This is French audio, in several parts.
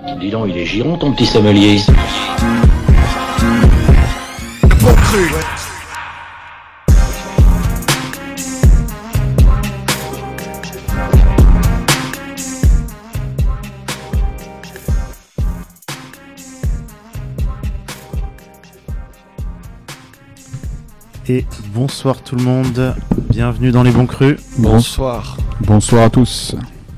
Dis donc, il est giron ton petit sommelier. Bon cru. Et bonsoir tout le monde, bienvenue dans les bons crus. Bonsoir. Bonsoir à tous.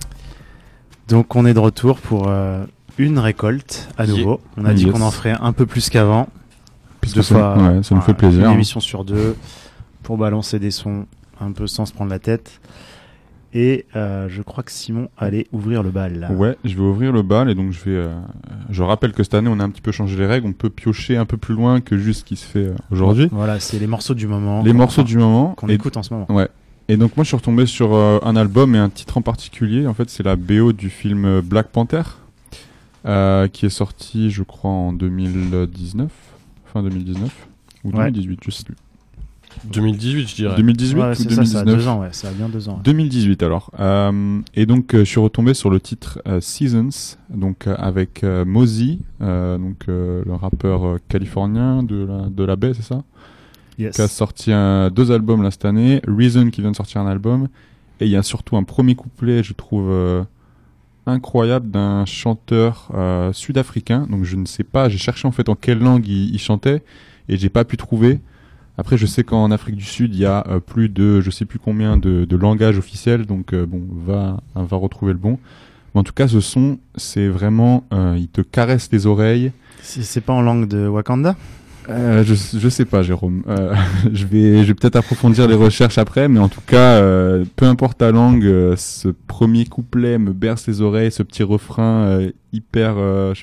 Donc on est de retour pour une récolte à nouveau. On a dit qu'on en ferait un peu plus qu'avant. Puisque ça nous fait plaisir. Une émission sur deux pour balancer des sons un peu sans se prendre la tête. Et je crois que Simon allait ouvrir le bal. Ouais, je vais ouvrir le bal et donc je rappelle que cette année on a un petit peu changé les règles. On peut piocher un peu plus loin que juste ce qui se fait aujourd'hui. Voilà, c'est les morceaux du moment. Qu'on écoute en ce moment. Ouais. Et donc moi je suis retombé sur un album et un titre en particulier. En fait c'est la BO du film Black Panther qui est sorti je crois en 2019, fin 2019 ou 2018, je sais plus. 2018 je dirais. 2018 ouais, ou c'est 2019 ça a 2 ans, ça a bien 2 ans. 2018 alors. Et donc je suis retombé sur le titre Seasons, donc avec Mozzy, le rappeur californien de la baie, c'est ça? Yes. Qui a sorti 2 albums là cette année, Reason qui vient de sortir un album, et il y a surtout un premier couplet, je trouve incroyable, d'un chanteur sud-africain. Donc je ne sais pas, j'ai cherché en fait en quelle langue il chantait et j'ai pas pu trouver. Après, je sais qu'en Afrique du Sud, il y a plus de, je sais plus combien de langages officiels, donc va retrouver le bon. Mais en tout cas, ce son, c'est vraiment, il te caresse les oreilles. C'est pas en langue de Wakanda ? Je sais pas, Jérôme. Je vais peut-être approfondir les recherches après, mais en tout cas, peu importe ta langue, ce premier couplet me berce les oreilles, ce petit refrain hyper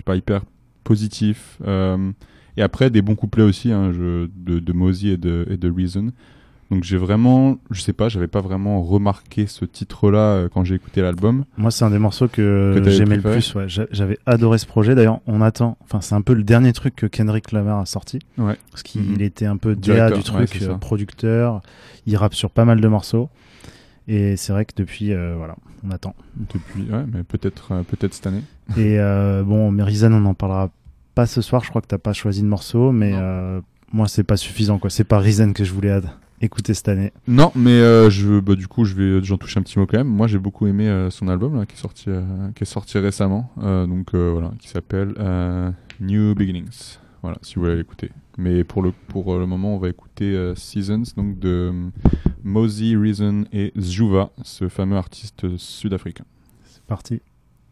positif. Et après, des bons couplets aussi, de Mozzy et de Reason. Donc j'ai vraiment, je sais pas, j'avais pas vraiment remarqué ce titre-là quand j'ai écouté l'album. Moi, c'est un des morceaux que j'aimais le plus. Ouais. J'avais adoré ce projet. D'ailleurs, c'est un peu le dernier truc que Kendrick Lamar a sorti. Ouais. Parce qu'il était un peu DA du truc, producteur. Il rappe sur pas mal de morceaux. Et c'est vrai que depuis, on attend. Depuis, ouais, mais peut-être cette année. Et mais Reason, on en parlera pas ce soir. Je crois que t'as pas choisi de morceau, mais moi, c'est pas suffisant, quoi. C'est pas Reason que je voulais écouter cette année. Non, mais du coup, j'en touche un petit mot quand même. Moi, j'ai beaucoup aimé son album là, qui est sorti récemment, qui s'appelle New Beginnings. Voilà, si vous voulez l'écouter. Mais pour le moment, on va écouter Seasons, donc de Mozzy, Reason et Zjuva, ce fameux artiste sud-africain. C'est parti.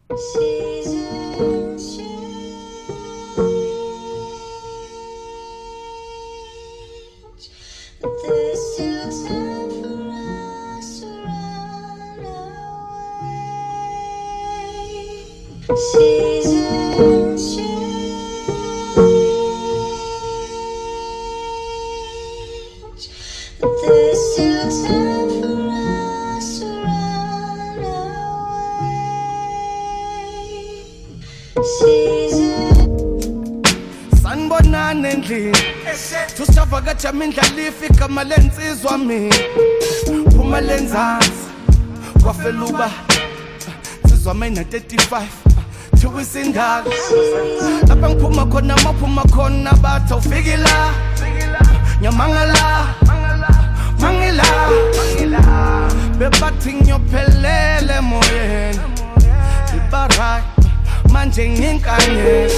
Sanibonani endlini tusavakatsha mindlala ifika malensizwa mina phuma lenzansi kwafeluba sizwa mina 35 thiwisindala lapha ngiphuma khona maphuma khona batha ufikila nyamangala mangila bebathi ngiyophelele moyeni ibarai manje nginkanye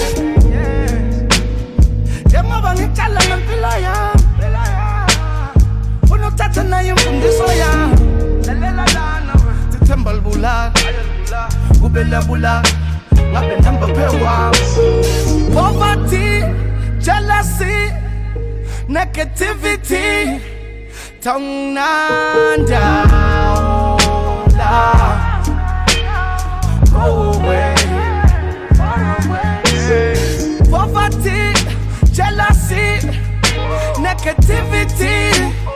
njengoba ngitshala ngempilo yami unokuthatha nayo imfundiso yami lalela lana sithemba libulala kube labulala ngabe namba phewami poverty jealousy negativity tongnanda go away poverty jealousy negativity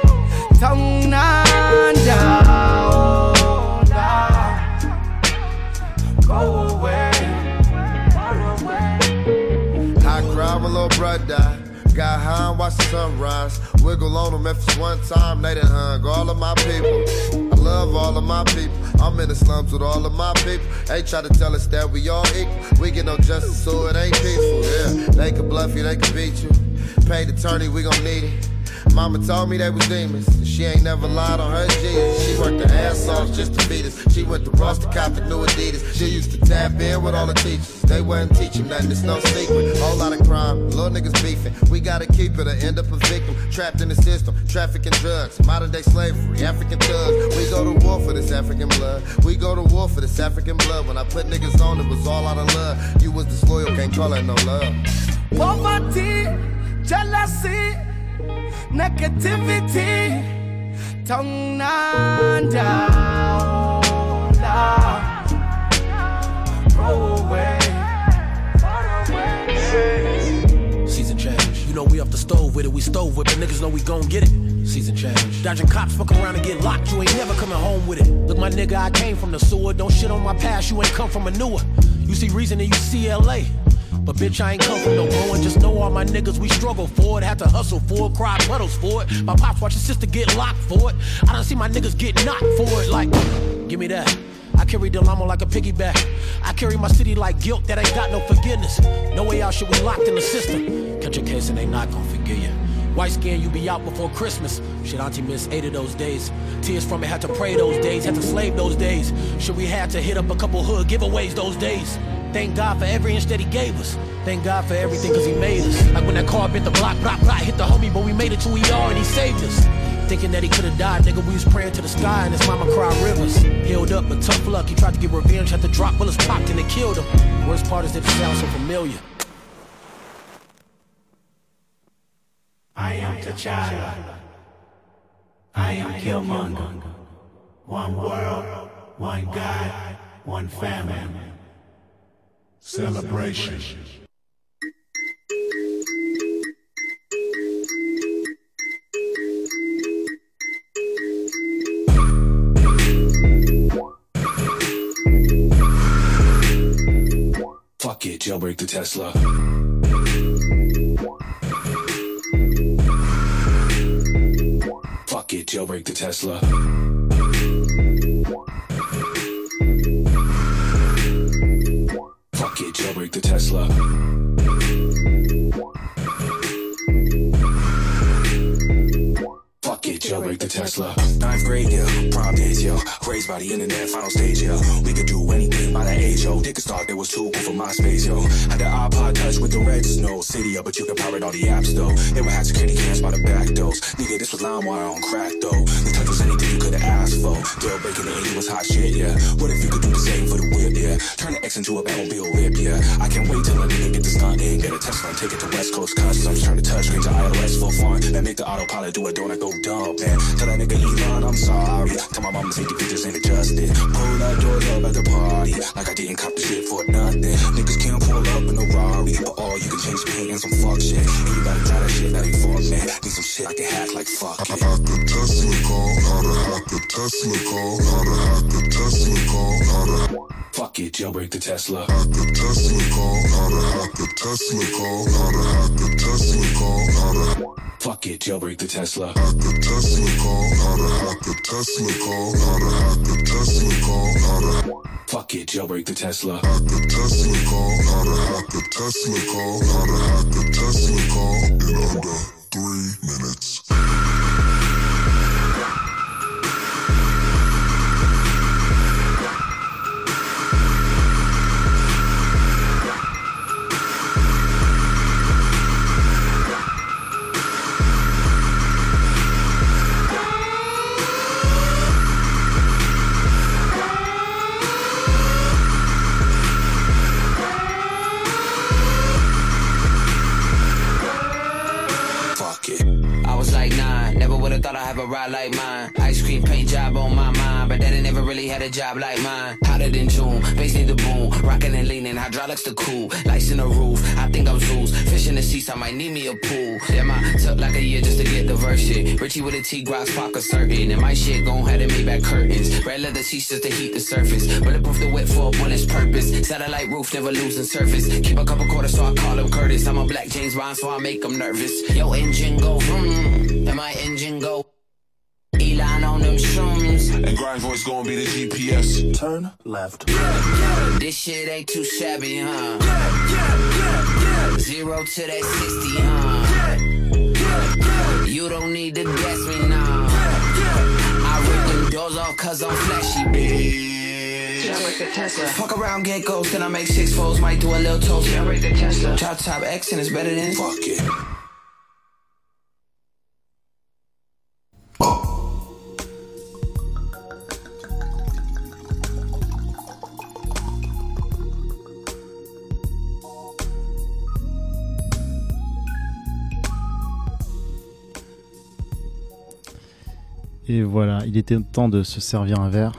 tongnanda go away I cried when little brother died. Got high and watched the sunrise. Wiggle on them if it's one time. They done hung all of my people. I love all of my people. I'm in the slums with all of my people. They try to tell us that we all equal. We get no justice, so it ain't peaceful. Yeah, they can bluff you, they can beat you. Paid attorney, we gon' need it. Mama told me they was demons. She ain't never lied on her Jesus. She worked her ass off just to feed us. She went to Ross to cop the new Adidas. She used to tap in with all the teachers. They wouldn't teach them nothing, it's no secret. Whole lot of crime, little niggas beefing. We gotta keep it or end up a victim. Trapped in the system, trafficking drugs, modern day slavery, African thugs. We go to war for this African blood. We go to war for this African blood. When I put niggas on, it was all out of love. You was disloyal, can't call that no love. Poverty, jealousy, negativity, tongue down, roll away. Season change. You know we off the stove with it, we stove with it. Niggas know we gon' get it. Season change. Dodging cops, fuck around and get locked. You ain't never coming home with it. Look, my nigga, I came from the sewer. Don't shit on my past, you ain't come from a newer. You see reason and you see LA. But bitch, I ain't come from no growing. Just know all my niggas, we struggle for it. Had to hustle for it, cry puddles for it. My pops watch his sister get locked for it. I done see my niggas get knocked for it. Like, give me that. I carry the llama like a piggyback. I carry my city like guilt that ain't got no forgiveness. No way out, shit, we locked in the system. Catch a case and they not gon' forgive you. White skin, you be out before Christmas. Shit, auntie missed 8 of those days. Tears from it, had to pray those days. Had to slave those days. Shit, we had to hit up a couple hood giveaways those days. Thank God for every inch that he gave us. Thank God for everything cause he made us. Like when that car bit the block, hit the homie, but we made it to ER and he saved us. Thinking that he could've died, nigga, we was praying to the sky and his mama cried rivers. Healed up, but tough luck, he tried to get revenge, had to drop bullets popped and it killed him. Worst part is that it sounds so familiar. I am T'Challa. I am Killmonger. One world, one God, one family. Celebration. Fuck it, jailbreak the Tesla. Fuck it, jailbreak the Tesla. Fuck it, jailbreak the Tesla. Fuck it, jailbreak the Tesla. 9th grade, yeah, prom days, yo. Raised by the internet, final stage, yo. We could do anything by that age, yo. Dick start, there was too cool for MySpace, yo. Had the iPod Touch with the red snow. City up, but you could pirate all the apps, though. They would have security cams by the back doors. Nigga, this was LimeWire on crack, though. The touch was anything you could've asked for. Jail breaking the 80 was hot shit, yeah. What if you could do the same for the whip, yeah? Turn the X into a Batmobile whip, yeah. I can't wait till a nigga get the stunt in. Get a Tesla and take it to West Coast Customs. Turn the touchscreen to iOS for fun. And make the autopilot do it, don't I go dumb, man. Tell that nigga Elon I'm sorry. Tell my mama take the pictures ain't adjusted. Pull that doors up at the party. Like I didn't cop the shit for nothing. Niggas can't pull up in a Rari. But all you can change paint and some fuck shit. And you gotta try that shit, that ain't for me. Need some shit I can hack like fuck it. How to Tesla call, how to hack the Tesla call, how to hack the Tesla call, how to fuck it, jailbreak the Tesla. Hack the Tesla call, how to hack the Tesla call, how to hack the Tesla call, how to fuck it, jailbreak the Tesla. Hack the Tesla call, how to hack the Tesla call, how to hack the Tesla call, how to fuck it, jailbreak the Tesla. Hack the Tesla call, how to hack the Tesla call, how to hack the Tesla call in under 3 minutes. A ride like mine, ice cream paint job on my mind, but daddy never really had a job like mine. Hotter than June, bass need the boom, rocking and leaning, hydraulics the cool, lights in the roof. I think I'm Zeus, fish in the seats, I might need me a pool. Damn, I took like a year just to get the verse shit. Richie with a T-Grox pocket certain, and my shit gon' have to make back curtains. Red leather seats just to heat the surface, bulletproof the wet for a bullet's purpose. Satellite roof never losing surface. Keep a couple quarters so I call him Curtis. I'm a black James Bond so I make him nervous. Yo, engine go vroom, and my engine go. Elon on them shrooms. And grind voice gon' be the GPS. Turn left. This shit ain't too shabby, huh? 0 to that 60, huh? You don't need to guess me now. I rip them doors off cause I'm flashy, bitch. Fuck around, get ghost, then I make 6 folds, might do a little toast. Yeah, break the Tesla. Drop top X and it's better than Fuck it. Et voilà, il était temps de se servir un verre.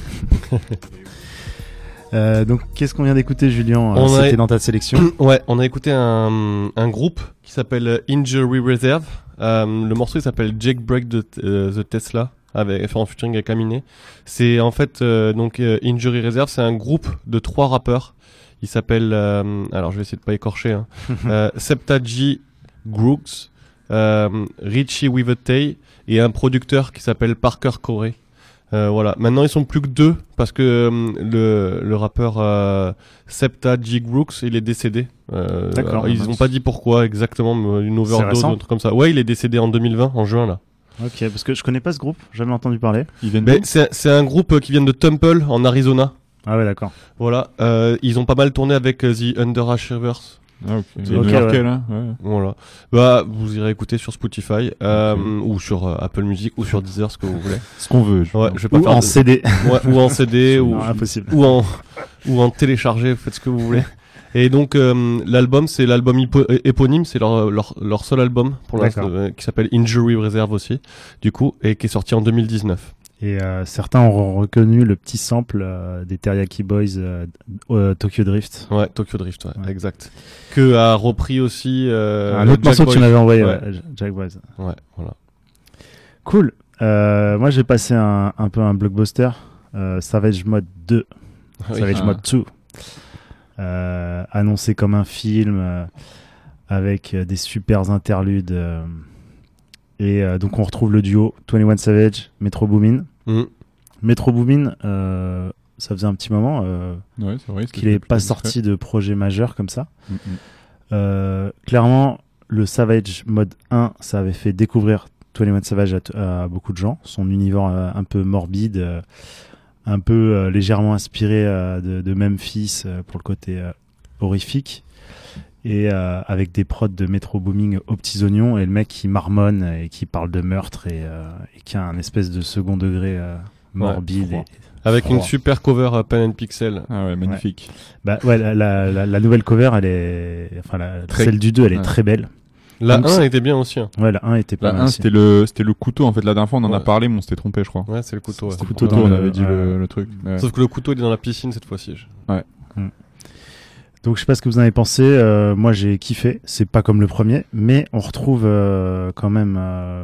Donc, qu'est-ce qu'on vient d'écouter, Julien? C'était dans ta sélection. Ouais, on a écouté un groupe qui s'appelle Injury Reserve. Le morceau il s'appelle Jailbreak the Tesla, en featuring avec Aminé. C'est en fait Injury Reserve, c'est un groupe de 3 rappeurs. Il s'appelle, alors je vais essayer de pas écorcher, Septa G Grooks, Richie Wivetay et un producteur qui s'appelle Parker Corey. Voilà. Maintenant ils sont plus que 2 parce que le rappeur Septa G Grooks il est décédé. D'accord. Ils ont pas dit pourquoi exactement, une overdose ou un truc comme ça. Ouais, il est décédé en 2020, en juin là. Ok, parce que je connais pas ce groupe, jamais entendu parler. C'est un groupe qui vient de Temple en Arizona. Ah ouais, d'accord. Voilà. Ils ont pas mal tourné avec The Underachievers. Ah, ok. Okay, là. Ouais. Voilà. Bah, vous irez écouter sur Spotify, ou sur Apple Music, ou sur Deezer, ce que vous voulez. Ce qu'on veut. Ouais, je vais pas ou en CD. Ouais, ou en CD, non, impossible. ou en télécharger, faites ce que vous voulez. Et donc, l'album, c'est l'album éponyme, c'est leur seul album, pour l'instant, qui s'appelle Injury Reserve aussi, du coup, et qui est sorti en 2019. Et certains auront reconnu le petit sample des Teriyaki Boys Tokyo Drift. Ouais, Tokyo Drift, ouais. Exact. Que a repris aussi un autre morceau que tu m'avais envoyé, Jack Boys. Ouais, voilà. Cool. Moi, j'ai passé un peu un blockbuster, Savage Mode 2, Savage Mode 2, annoncé comme un film avec des super interludes. Et donc on retrouve le duo 21 Savage, Metro Boomin. Metro Boomin, ça faisait un petit moment qu'il n'est pas sorti de projet majeur comme ça. Clairement, le Savage Mode 1, ça avait fait découvrir 21 Savage à beaucoup de gens. Son univers un peu morbide, un peu légèrement inspiré de Memphis pour le côté horrifique. Et avec des prods de Metro Booming aux petits oignons, et le mec qui marmonne et qui parle de meurtre et qui a un espèce de second degré morbide. Ouais, avec une super cover Pen and Pixel. Ah ouais, magnifique. Ouais. Bah ouais, la nouvelle cover, elle est, enfin celle du 2, elle est très belle. La 1 était bien aussi. Ouais, la 1 était pas mal. La 1 aussi. c'était le couteau en fait. La dernière fois on en a parlé, mais on s'était trompé, je crois. Ouais, c'est le couteau. C'était le couteau, on avait dit le truc. Ouais. Sauf que le couteau il est dans la piscine cette fois-ci. Ouais. Donc je sais pas ce que vous en avez pensé, moi j'ai kiffé, c'est pas comme le premier, mais on retrouve quand même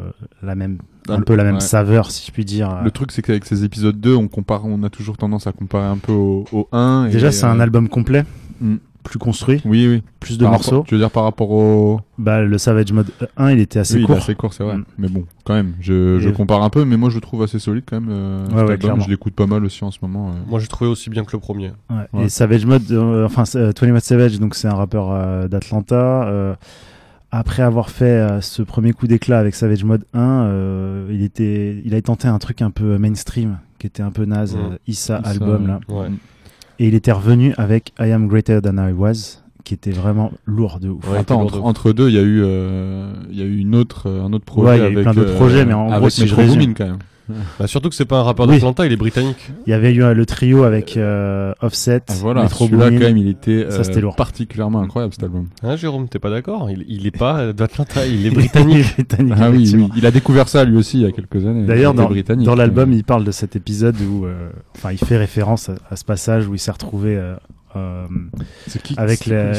un peu la même saveur si je puis dire. Le truc c'est qu'avec ces épisodes 2, on a toujours tendance à comparer un peu au 1. Déjà c'est un album complet, plus construit, oui. plus de morceaux. Tu veux dire par rapport au... Bah le Savage Mode 1 il était assez court. Il est assez court, c'est vrai. Mais bon, quand même, je compare un peu, mais moi je le trouve assez solide quand même. Cet album, je l'écoute pas mal aussi en ce moment. Moi j'ai trouvé aussi bien que le premier. Ouais. Et Savage Mode, 21 Savage, donc c'est un rappeur d'Atlanta. Après avoir fait ce premier coup d'éclat avec Savage Mode 1, il a tenté un truc un peu mainstream, qui était un peu naze, Issa album là. Ouais. Et il était revenu avec I Am Greater Than I Was, qui était vraiment lourd de ouf. Ouais, attends, entre deux, il y a eu un autre projet. Ouais, il y a eu plein d'autres projets, mais en gros, si je résume quand même. Bah, surtout que c'est pas un rappeur d'Atlanta, il est britannique. Il y avait eu le trio avec Offset, voilà, Metro celui-là Boomin. quand même, il était lourd. particulièrement incroyable cet album. Hein, Jérôme, t'es pas d'accord? Il est pas d'Atlanta, il est britannique. Ah oui, il a découvert ça lui aussi il y a quelques années. D'ailleurs, dans l'album, il parle de cet épisode où, il fait référence à ce passage où il s'est retrouvé c'est qui, avec il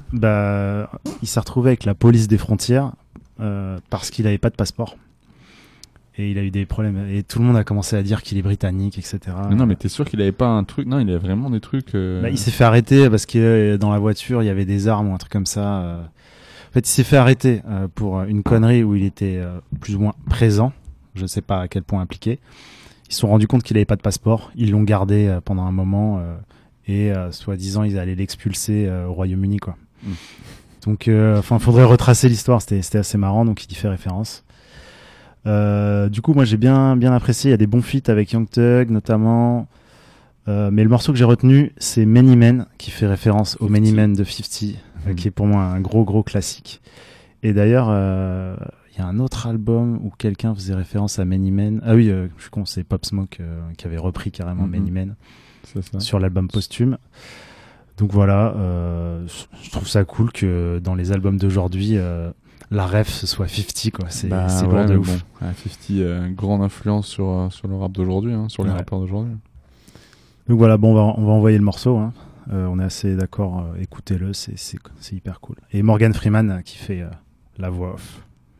s'est retrouvé avec la police des frontières parce qu'il avait pas de passeport. Et il a eu des problèmes. Et tout le monde a commencé à dire qu'il est britannique, etc. Mais non, mais t'es sûr qu'il avait pas un truc? Non, il avait vraiment des trucs. Il s'est fait arrêter parce que dans la voiture, il y avait des armes ou un truc comme ça. En fait, il s'est fait arrêter pour une connerie où il était plus ou moins présent. Je sais pas à quel point impliqué. Il Ils se sont rendus compte qu'il avait pas de passeport. Ils l'ont gardé pendant un moment et soi-disant ils allaient l'expulser au Royaume-Uni, quoi. Donc, faudrait retracer l'histoire. C'était assez marrant, donc il y fait référence. Du coup, moi j'ai bien apprécié. Il y a des bons feats avec Young Thug notamment. Mais le morceau que j'ai retenu, c'est Many Men, qui fait référence au Many Men de 50, qui est pour moi un gros classique. Et d'ailleurs, il y a un autre album où quelqu'un faisait référence à Many Men. Ah oui, je suis con, c'est Pop Smoke qui avait repris carrément Many Men sur l'album posthume. Donc voilà, je trouve ça cool que dans les albums d'aujourd'hui, la ref ce soit 50, quoi. C'est bon de ouf. Bon, 50, grande influence sur le rap d'aujourd'hui, hein, sur les rappeurs d'aujourd'hui. Donc voilà, bon, on va envoyer le morceau. Hein. On est assez d'accord, écoutez-le, c'est hyper cool. Et Morgan Freeman qui fait la voix off.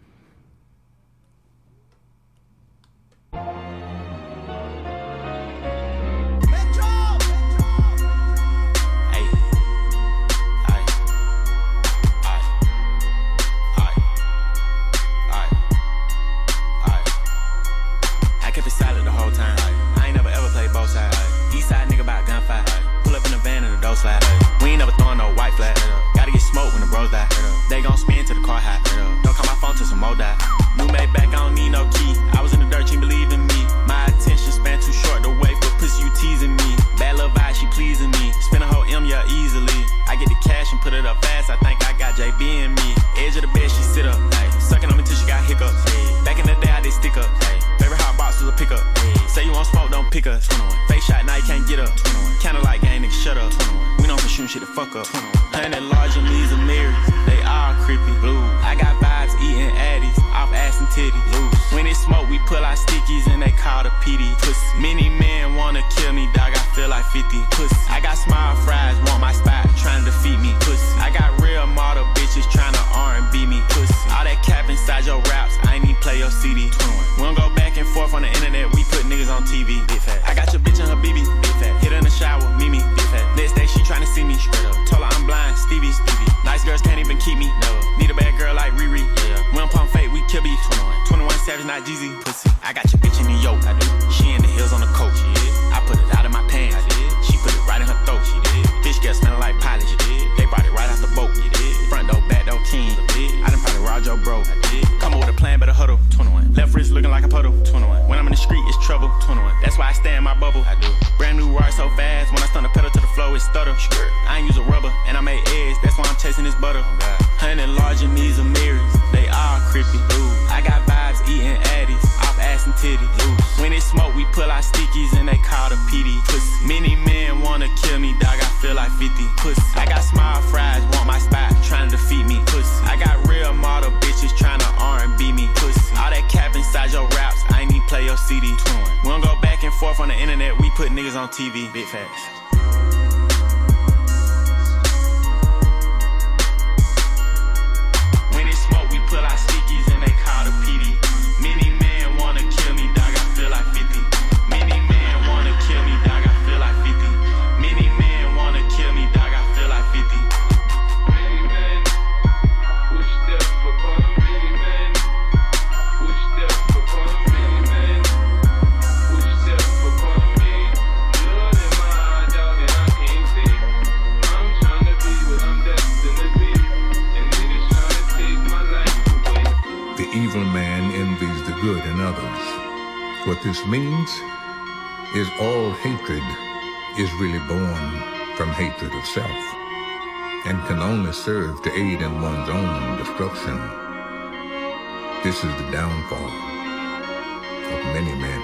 We ain't never throwing no white flag. Gotta get smoked when the bros die. They gon' spin to the car high. Don't call my phone to some more die. New made back, I don't need no key. I was in the dirt, she believe in me. My attention span too short to wait for pussy, you teasing me. Bad little vibe, she pleasing me. Spend a whole M, yeah, easily. I get the cash and put it up fast. I think I got JB in me. Edge of the bed, she sit up. Sucking on me till she got hiccups. Back in the day, I did stick up. Favorite hot box was a pickup. Say you want smoke, don't pick us. Face shot, now you can't get up. Kinda like gang, nigga, shut up. We don't shooting shit to fuck up. 100 large and these are mirrors. They all creepy. Blue. I got vibes eating addies. Off ass and titties. Loose. When it smoke, we pull our stickies and they call the PD. Pussy. Many men wanna kill me, dog. I feel like 50. Pussy. I got small fries, want my spot, trying to defeat me. Pussy. I got real model bitches trying to R&B me. Pussy. All that cap inside your raps, I ain't even play your CD. We don't go back and forth on the internet, we put niggas on TV. Big fat. I got your bitch in her BB. Big fat. Hit her in the shower, Mimi. Big fat. Next day she tryna see me. Straight up. Told her I'm blind, Stevie. Nice girls can't even keep me. Never. Need a bad girl like Riri. Yeah. We don't pump fake, we kill beef. 21 Savage, not Jeezy. Pussy. I got your bitch in the yoke. I do. She in the hills on the coach. I put it out of my pants. I did. She put it right in her throat. She did. Fish girl smelling like polish. She did. They brought it right out the boat. You did. Front door, back door, king. I done probably robbed your bro. I did. Come up with a plan, better huddle. 21. Left wrist looking like a puddle. 21. When I'm in the street, it's trouble. 21. That's why I stay in my bubble. I do. Brand new ride so fast. When I stun the pedal to the flow, it stutter. I ain't use a rubber, and I made eggs. That's why I'm chasing this butter. 100 large and these are mirrors. They all creepy. Ooh. I got vibes eating addies. Off ass and titties. Ooh. When it smoke, we pull our stickies and they call the PD. Pussy. Many men wanna kill me, dog. I feel like 50. Pussy. I got small fries, want my spot, trying to defeat me. Pussy. I got real model bitches trying to R&B me. Pussy. All that cap inside your raps, I ain't even play your CD. We don't go back and forth on the internet, we put niggas on TV. Big facts. When it smoke, we pull our stickies and they call the PD. Many men wanna kill me, dog. I feel like 50. Many men wanna kill me, dog. I feel like 50. Many men wanna kill me, dog. I feel like 50. Many men, push step upon many men. Push step upon many men. Push step upon me. Blood in my eye, dog, and I can't see. I'm trying to be what I'm destined to be. And niggas trying to take my life away. The evil man envies the good in others. What this means is all hatred is really born from hatred of self and can only serve to aid in one's own destruction. This is the downfall of many men.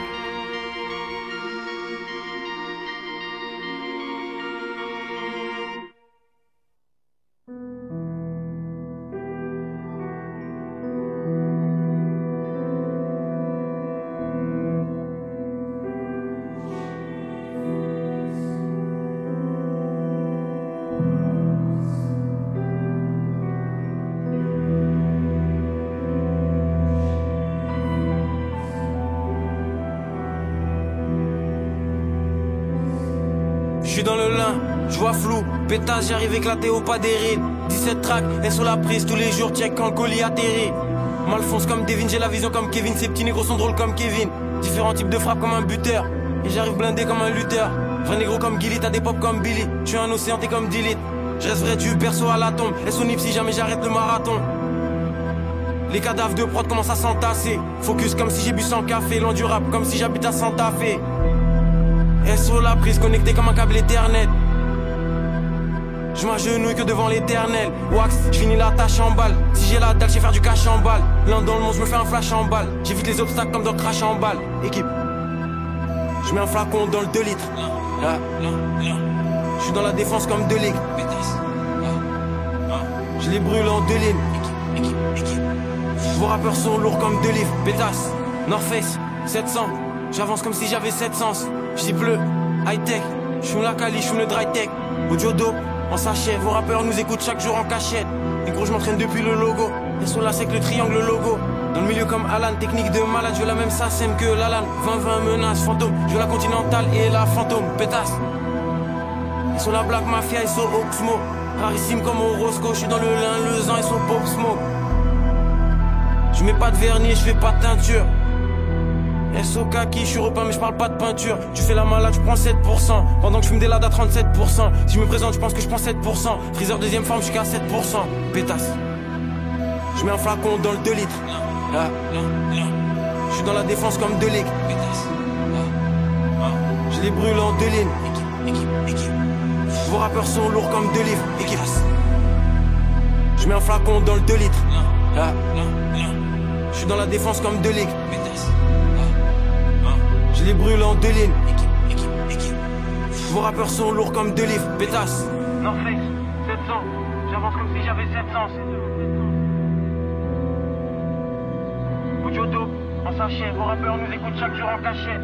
J'suis dans le lin, j'vois flou, pétage, j'arrive éclaté au pas des rides. 17 tracks, et sur la prise tous les jours, check quand le colis atterrit. M'Alphonse comme Devin, j'ai la vision comme Kevin, ces petits négros sont drôles comme Kevin. Différents types de frappes comme un buteur. Et j'arrive blindé comme un lutteur. Vrai négro comme Gilly, t'as des pop comme Billy. Je suis un océan, t'es comme Dilith. Je reste vrai du perso à la tombe. Et son nip si jamais j'arrête le marathon. Les cadavres de prod commencent à s'entasser. Focus comme si j'ai bu sans café. Loin du rap comme si j'habite à Santa Fe. SO la prise connecté comme un câble éternel. Je m'agenouille que devant l'éternel. Wax, je finis la tâche en balle. Si j'ai la dalle, j'ai faire du cash en balle. L'un dans le monde, je me fais un flash en balle. J'évite les obstacles comme dans Crash en balle. Équipe, je mets un flacon dans le 2 litres. Je suis dans la défense comme 2 ligues. Je les brûle en 2 lignes. Vos rappeurs sont lourds comme 2 livres. Pétasse, North Face, 700. J'avance comme si j'avais 7 sens. J'dis bleu, high tech. J'fume la Cali, j'fume le dry tech. Audio dope, en sachet. Vos rappeurs nous écoutent chaque jour en cachette. Et gros, je m'entraîne depuis le logo. Ils sont là, c'est que le triangle, le logo. Dans le milieu comme Alan, technique de malade. Je veux la même SACEM que Lalan. 20-20 menace, fantôme. Je veux la continentale et la fantôme. Pétasse. Ils sont la Black Mafia, ils sont Oxmo. Rarissime comme Orozco. Je suis dans le lin, le zan, ils sont Pop Smoke. Je mets pas de vernis, je fais pas de teinture. SO kaki, je suis repeint mais je parle pas de peinture. Tu fais la malade, je prends 7%. Pendant que je fume des lads à 37%. Si je me présente, je pense que je prends 7%. Freezer deuxième forme, je suis qu'à 7%. Pétasse. Je mets un flacon dans le 2 litres. Je suis dans la défense comme 2 ligues. Je les brûle en 2 lignes. Vos rappeurs sont lourds comme 2 livres. Équipe. Je mets un flacon dans le 2 litres. Je suis dans la défense comme 2 ligues. Je les brûle en 2 lignes. Vos rappeurs sont lourds comme 2 livres. Pétasse. North Face, 700. J'avance comme si j'avais 700. Audio dope, en sachet. Vos rappeurs nous écoutent chaque jour en cachette.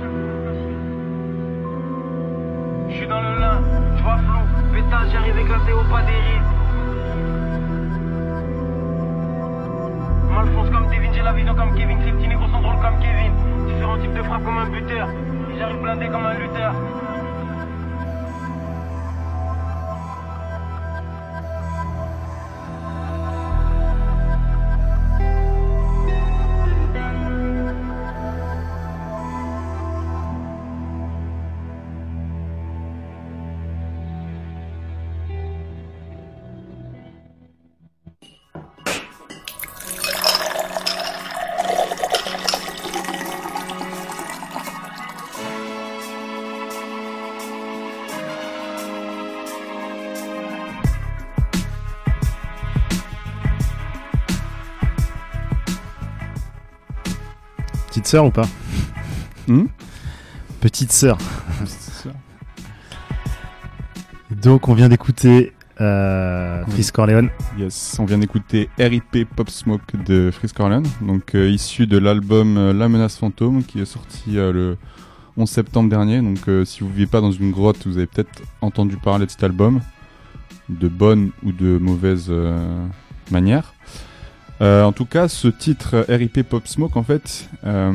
Je suis dans le lin, je vois flou. Pétasse, j'arrive éclaté au pas des rides. Malfonce comme Devin, j'ai la vision comme Kevin. Ces petits négros sont drôles comme Kevin. Différents types de frappes comme un buteur. Et j'arrive blindé comme un lutteur. Petite sœur ou pas Petite sœur. Donc on vient d'écouter Freeze Corleone. Yes, on vient d'écouter RIP Pop Smoke de Freeze Corleone, donc issu de l'album La Menace Fantôme qui est sorti le 11 septembre dernier. Donc si vous vivez pas dans une grotte, vous avez peut-être entendu parler de cet album, de bonne ou de mauvaise manière. En tout cas, ce titre RIP Pop Smoke, en fait,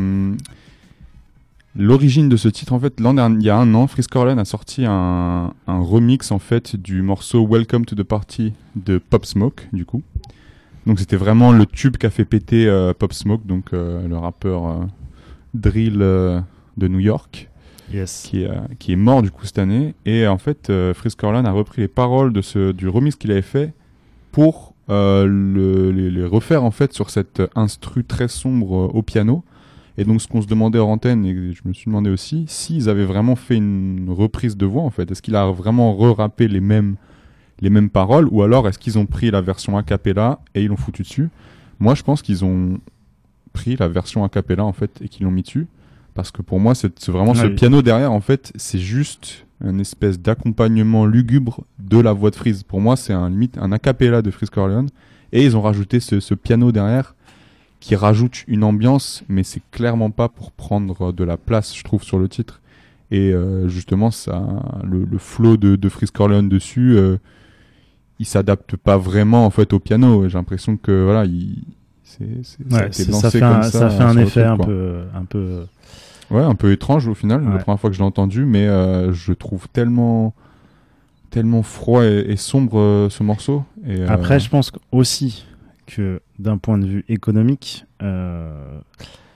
l'origine de ce titre, en fait, il y a 1 an, Freeze Corleone a sorti un remix, en fait, du morceau Welcome to the Party de Pop Smoke, du coup. Donc c'était vraiment le tube qu'a fait péter Pop Smoke, donc le rappeur drill de New York, yes. qui est mort du coup cette année. Et en fait, Freeze Corleone a repris les paroles du remix qu'il avait fait pour les refaire en fait sur cette instru très sombre au piano. Et donc ce qu'on se demandait en antenne, et je me suis demandé aussi, s'ils avaient vraiment fait une reprise de voix en fait. Est-ce qu'il a vraiment re-rappé les mêmes paroles, ou alors est-ce qu'ils ont pris la version a cappella et ils l'ont foutu dessus? Moi je pense qu'ils ont pris la version a cappella en fait et qu'ils l'ont mis dessus, parce que pour moi c'est vraiment ce piano derrière en fait, c'est juste une espèce d'accompagnement lugubre de la voix de Freeze. Pour moi c'est limite un a cappella de Freeze Corleone, et ils ont rajouté ce piano derrière qui rajoute une ambiance, mais c'est clairement pas pour prendre de la place, je trouve, sur le titre. Et justement, ça, le flow de Freeze Corleone dessus, il s'adapte pas vraiment en fait au piano. J'ai l'impression que voilà, ça fait un effet un peu. Ouais, un peu étrange au final. La première fois que je l'ai entendu, mais je trouve tellement froid et sombre ce morceau. Et, après, je pense aussi que d'un point de vue économique,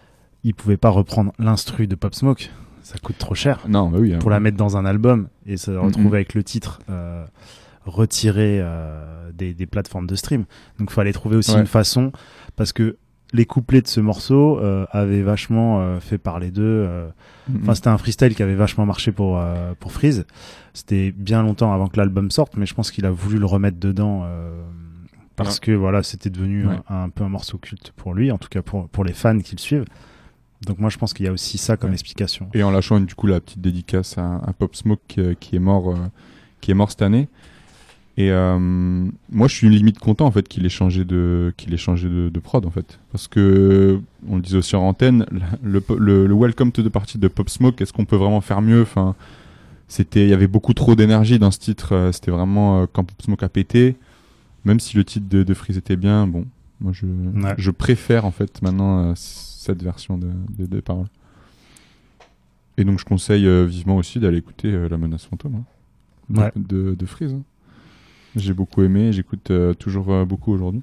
il pouvait pas reprendre l'instru de Pop Smoke. Ça coûte trop cher. Non, bah oui. Pour la mettre dans un album et se retrouver avec le titre retiré des plateformes de stream. Donc, il fallait trouver aussi une façon, parce que les couplets de ce morceau avaient vachement fait parler d'eux. Enfin, c'était un freestyle qui avait vachement marché pour Freeze. C'était bien longtemps avant que l'album sorte, mais je pense qu'il a voulu le remettre dedans parce que voilà, c'était devenu un peu un morceau culte pour lui, en tout cas pour les fans qui le suivent. Donc moi, je pense qu'il y a aussi ça comme explication. Et en lâchant du coup la petite dédicace à Pop Smoke qui est mort cette année. Et moi, je suis limite content en fait qu'il ait changé de prod en fait, parce que on le disait aussi en antenne, le Welcome to the Party de Pop Smoke, est-ce qu'on peut vraiment faire mieux? Enfin, il y avait beaucoup trop d'énergie dans ce titre. C'était vraiment quand Pop Smoke a pété. Même si le titre de Freeze était bien, bon, moi je préfère en fait maintenant cette version de paroles. Et donc je conseille vivement aussi d'aller écouter La Menace Fantôme de Freeze. Hein. J'ai beaucoup aimé, j'écoute toujours beaucoup aujourd'hui.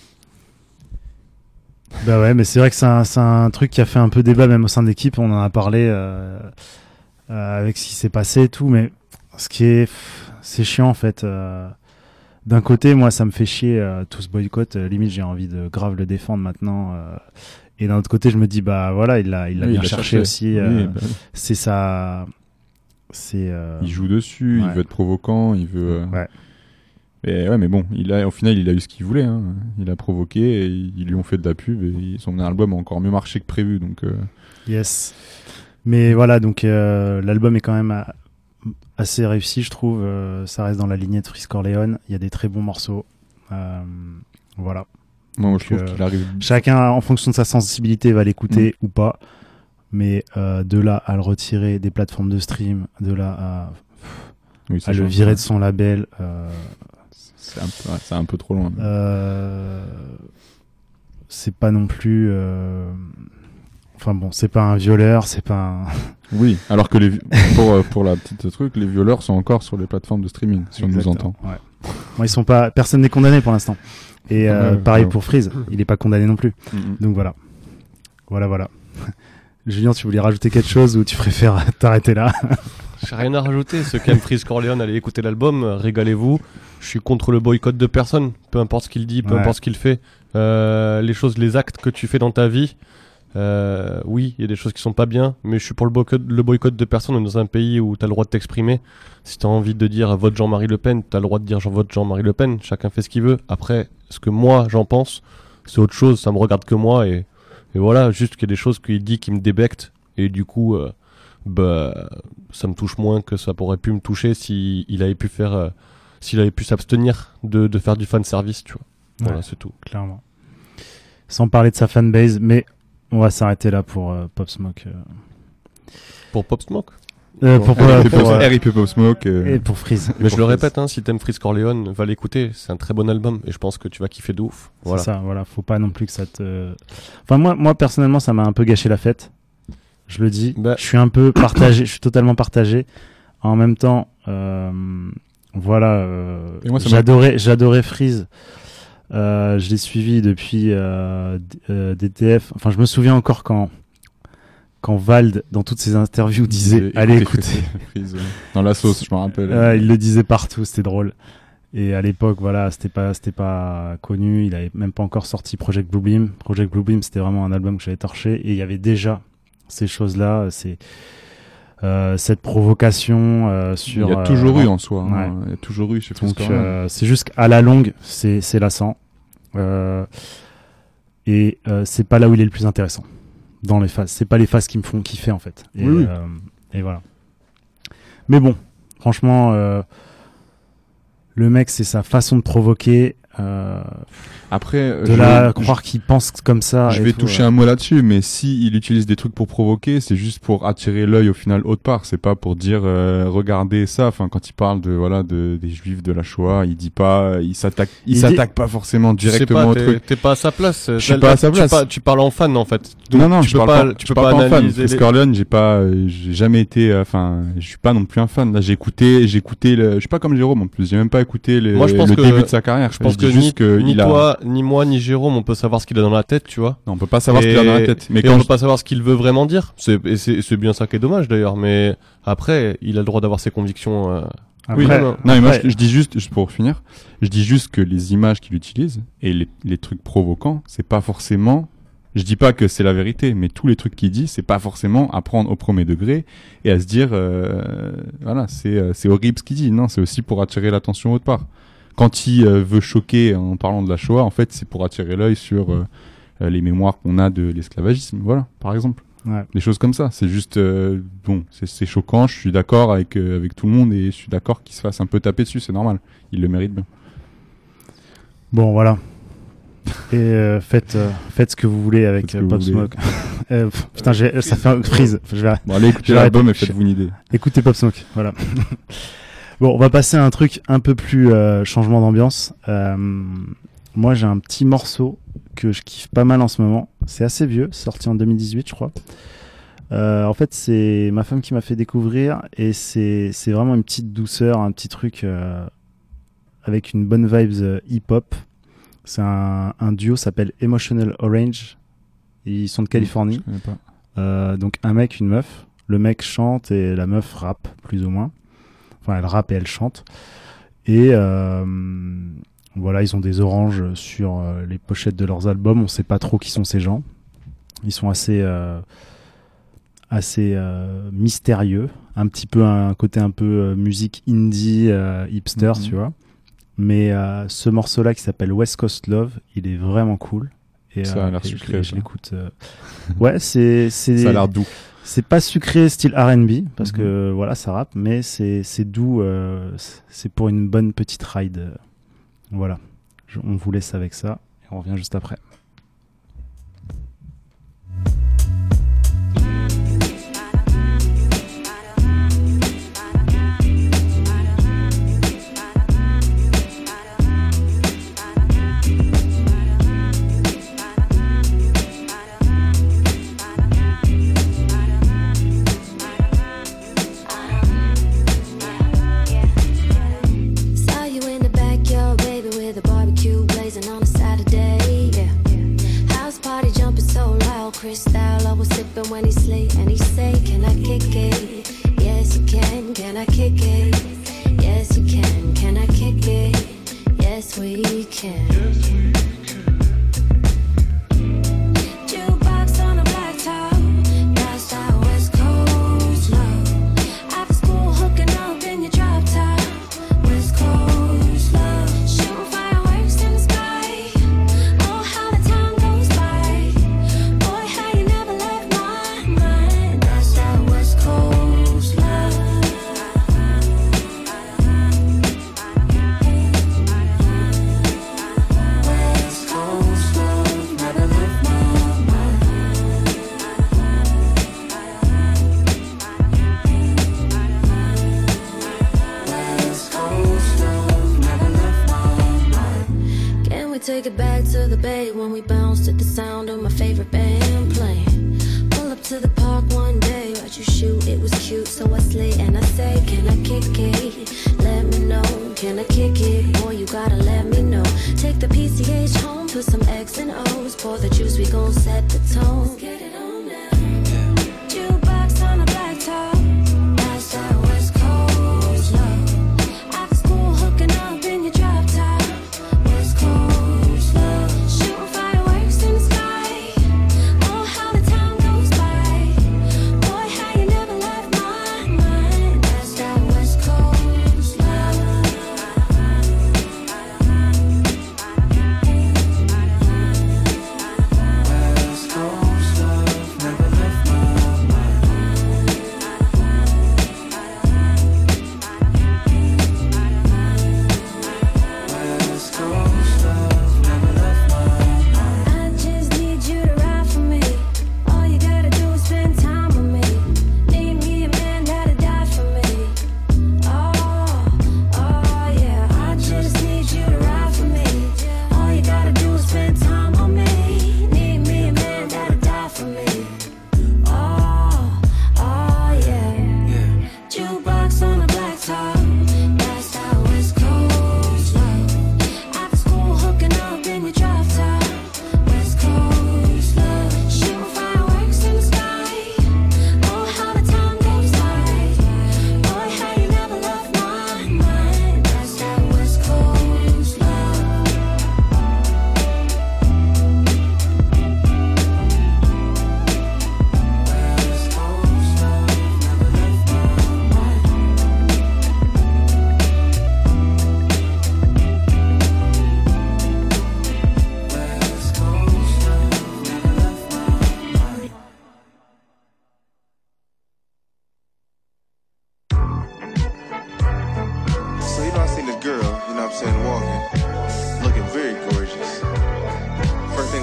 Bah ouais, mais c'est vrai que c'est un truc qui a fait un peu débat même au sein de l'équipe. On en a parlé avec ce qui s'est passé et tout, mais c'est chiant en fait. D'un côté, moi, ça me fait chier tout ce boycott. Limite, j'ai envie de grave le défendre maintenant. Et d'un autre côté, je me dis bah voilà, il l'a bien cherché aussi. C'est ça. Il joue dessus, il veut être provoquant, il veut. Mais bon, au final, il a eu ce qu'il voulait. Hein. Il a provoqué et ils lui ont fait de la pub et son album a encore mieux marché que prévu. Donc. Yes. Mais voilà, donc l'album est quand même assez réussi, je trouve. Ça reste dans la lignée de Freeze Corleone. Il y a des très bons morceaux. Voilà. Moi, je trouve qu'il arrive. Chacun, en fonction de sa sensibilité, va l'écouter ou pas. Mais de là à le retirer des plateformes de stream, de là à le virer de son label. C'est un peu trop loin. C'est pas non plus. Enfin bon, c'est pas un violeur, c'est pas un. Oui, alors que pour la petite truc, les violeurs sont encore sur les plateformes de streaming, si on nous entend. Ouais. Bon, ils sont pas. Personne n'est condamné pour l'instant. Et pareil pour Freeze, il est pas condamné non plus. Donc voilà. Voilà. Julien, tu voulais rajouter quelque chose ou tu préfères t'arrêter là? J'ai rien à rajouter. Ceux qui aiment Freeze Corleone, allez écouter l'album, régalez-vous. Je suis contre le boycott de personne, peu importe ce qu'il dit, peu importe ce qu'il fait. Les actes que tu fais dans ta vie, oui, il y a des choses qui sont pas bien, mais je suis pour le boycott de personne. On est dans un pays où t'as le droit de t'exprimer. Si t'as envie de dire vote Jean-Marie Le Pen, t'as le droit de dire vote Jean-Marie Le Pen. Chacun fait ce qu'il veut. Après, ce que moi j'en pense, c'est autre chose. Ça me regarde que moi et voilà. Juste qu'il y a des choses qu'il dit qui me débectent et du coup, ça me touche moins que ça pourrait pu me toucher s'il avait pu s'abstenir de faire du fan service, tu vois. Voilà, c'est tout. Clairement. Sans parler de sa fanbase, mais on va s'arrêter là pour Pop Smoke. Pour Pop Smoke pour RIP Pop Smoke. Et pour Freeze. Mais je le répète, si t'aimes Freeze Corleone, va l'écouter. C'est un très bon album et je pense que tu vas kiffer de ouf. Voilà. C'est ça, voilà. Faut pas non plus que ça te. Enfin, moi personnellement, ça m'a un peu gâché la fête. Je le dis. Je suis un peu partagé. Je suis totalement partagé. En même temps, voilà. J'adorais Freeze. Je l'ai suivi depuis DTF. Enfin, je me souviens encore quand Vald, dans toutes ses interviews, disait allez écouter. Dans la sauce, je me rappelle. Il le disait partout, c'était drôle. Et à l'époque, voilà, c'était pas connu. Il avait même pas encore sorti Project Bluebeam. Project Bluebeam, c'était vraiment un album que j'avais torché. Et il y avait déjà ces choses-là. Cette provocation sur. Il y a toujours eu en soi. Il y a toujours eu chez Freeze Corleone. C'est juste qu'à la longue, c'est lassant. Et c'est pas là où il est le plus intéressant. Dans les phases. C'est pas les phases qui me font kiffer en fait. Et voilà. Mais bon, franchement, le mec, c'est sa façon de provoquer. Après, croire qu'il pense comme ça. Je vais toucher un mot là-dessus, mais si il utilise des trucs pour provoquer, c'est juste pour attirer l'œil au final autre part. C'est pas pour dire regardez ça. Enfin, quand il parle des juifs de la Shoah, il dit pas, il s'attaque pas forcément directement au truc. T'es pas à sa place. Je suis pas à sa place. Tu parles en fan en fait. Donc, non, tu peux pas en fan. Freeze Corleone, j'ai jamais été. Enfin, je suis pas non plus un fan. Là, j'ai écouté je suis pas comme Jérôme en plus. J'ai même pas écouté le début de sa carrière. Je pense que C'est juste que ni il a- toi, ni moi, ni Jérôme, on peut savoir ce qu'il a dans la tête, tu vois. Non, on peut pas savoir ce qu'il a dans la tête. Mais et quand on peut pas savoir ce qu'il veut vraiment dire. C'est bien ça qui est dommage d'ailleurs. Mais après, il a le droit d'avoir ses convictions. Après, oui, non, mais moi après- je dis juste pour finir, je dis juste que les images qu'il utilise et les trucs provoquants, c'est pas forcément, je dis pas que c'est la vérité, mais tous les trucs qu'il dit, c'est pas forcément à prendre au premier degré et à se dire, voilà, c'est horrible ce qu'il dit. Non, c'est aussi pour attirer l'attention autre part. Quand il veut choquer en parlant de la Shoah, en fait, c'est pour attirer l'œil sur les mémoires qu'on a de l'esclavagisme, voilà, par exemple. Ouais. Des choses comme ça, c'est juste bon, c'est choquant, je suis d'accord avec tout le monde et je suis d'accord qu'il se fasse un peu taper dessus, c'est normal, il le mérite bien. Bon, voilà. Et faites ce que vous voulez avec Faites ce que Pop vous Smoke. Putain, ça fait une prise. Bon, allez écoutez l'album et faites-vous une idée. Écoutez Pop Smoke, voilà. Bon, on va passer à un truc un peu plus changement d'ambiance. Moi, j'ai un petit morceau que je kiffe pas mal en ce moment. C'est assez vieux, sorti en 2018, je crois. En fait, c'est ma femme qui m'a fait découvrir et c'est vraiment une petite douceur, un petit truc avec une bonne vibes hip-hop. C'est un duo, s'appelle Emotional Orange. Ils sont de Californie. Je connais pas. Donc un mec, une meuf. Le mec chante et la meuf rappe, plus ou moins. Enfin, elle rappe et elle chante. Et voilà, ils ont des oranges sur les pochettes de leurs albums. On sait pas trop qui sont ces gens. Ils sont assez mystérieux. Un petit peu un côté un peu musique indie, hipster, tu vois. Mais ce morceau-là qui s'appelle West Coast Love, il est vraiment cool. Et, ça a l'air et sucré. je l'écoute. Ouais, c'est. Ça a l'air doux. C'est pas sucré style R&B parce que voilà, ça rappe, mais c'est doux. C'est pour une bonne petite ride. Voilà. On vous laisse avec ça et on revient juste après. Crystal, I was sipping when he slay and he say, can I kick it? Yes you can I kick it? Yes you can I kick it? Yes we can. Jukebox on a black top, that's that West Coast love. After school hooking up in your drop top, West Coast love. Shooting fireworks in the sky, oh how the time goes by. Boy, how you never left my mind. That's that West Coast love. West Coast love, never left my mind. West Coast love, never left my mind. Can we take it back to the bay when we bounced to the sound of my favorite band playing? Pull up to the park one day, watch you shoot, it was cute, so I slay and I say, can I kick it? Let me know, can I kick it? Boy, you gotta let me know. Take the PCH home, put some X and O's, pour the juice, we gon' set the tone. Get it on now. Jukebox on a black top, that's that West Coast love. After school hooking up in your drop top, West Coast love. Shooting fireworks in the sky, oh how the time goes by. Boy, how you never left my mind. That's that West Coast love. West Coast love,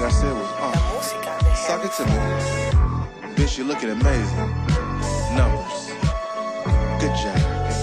I said was, suck it to me. Bitch, you looking amazing. Numbers. Good job.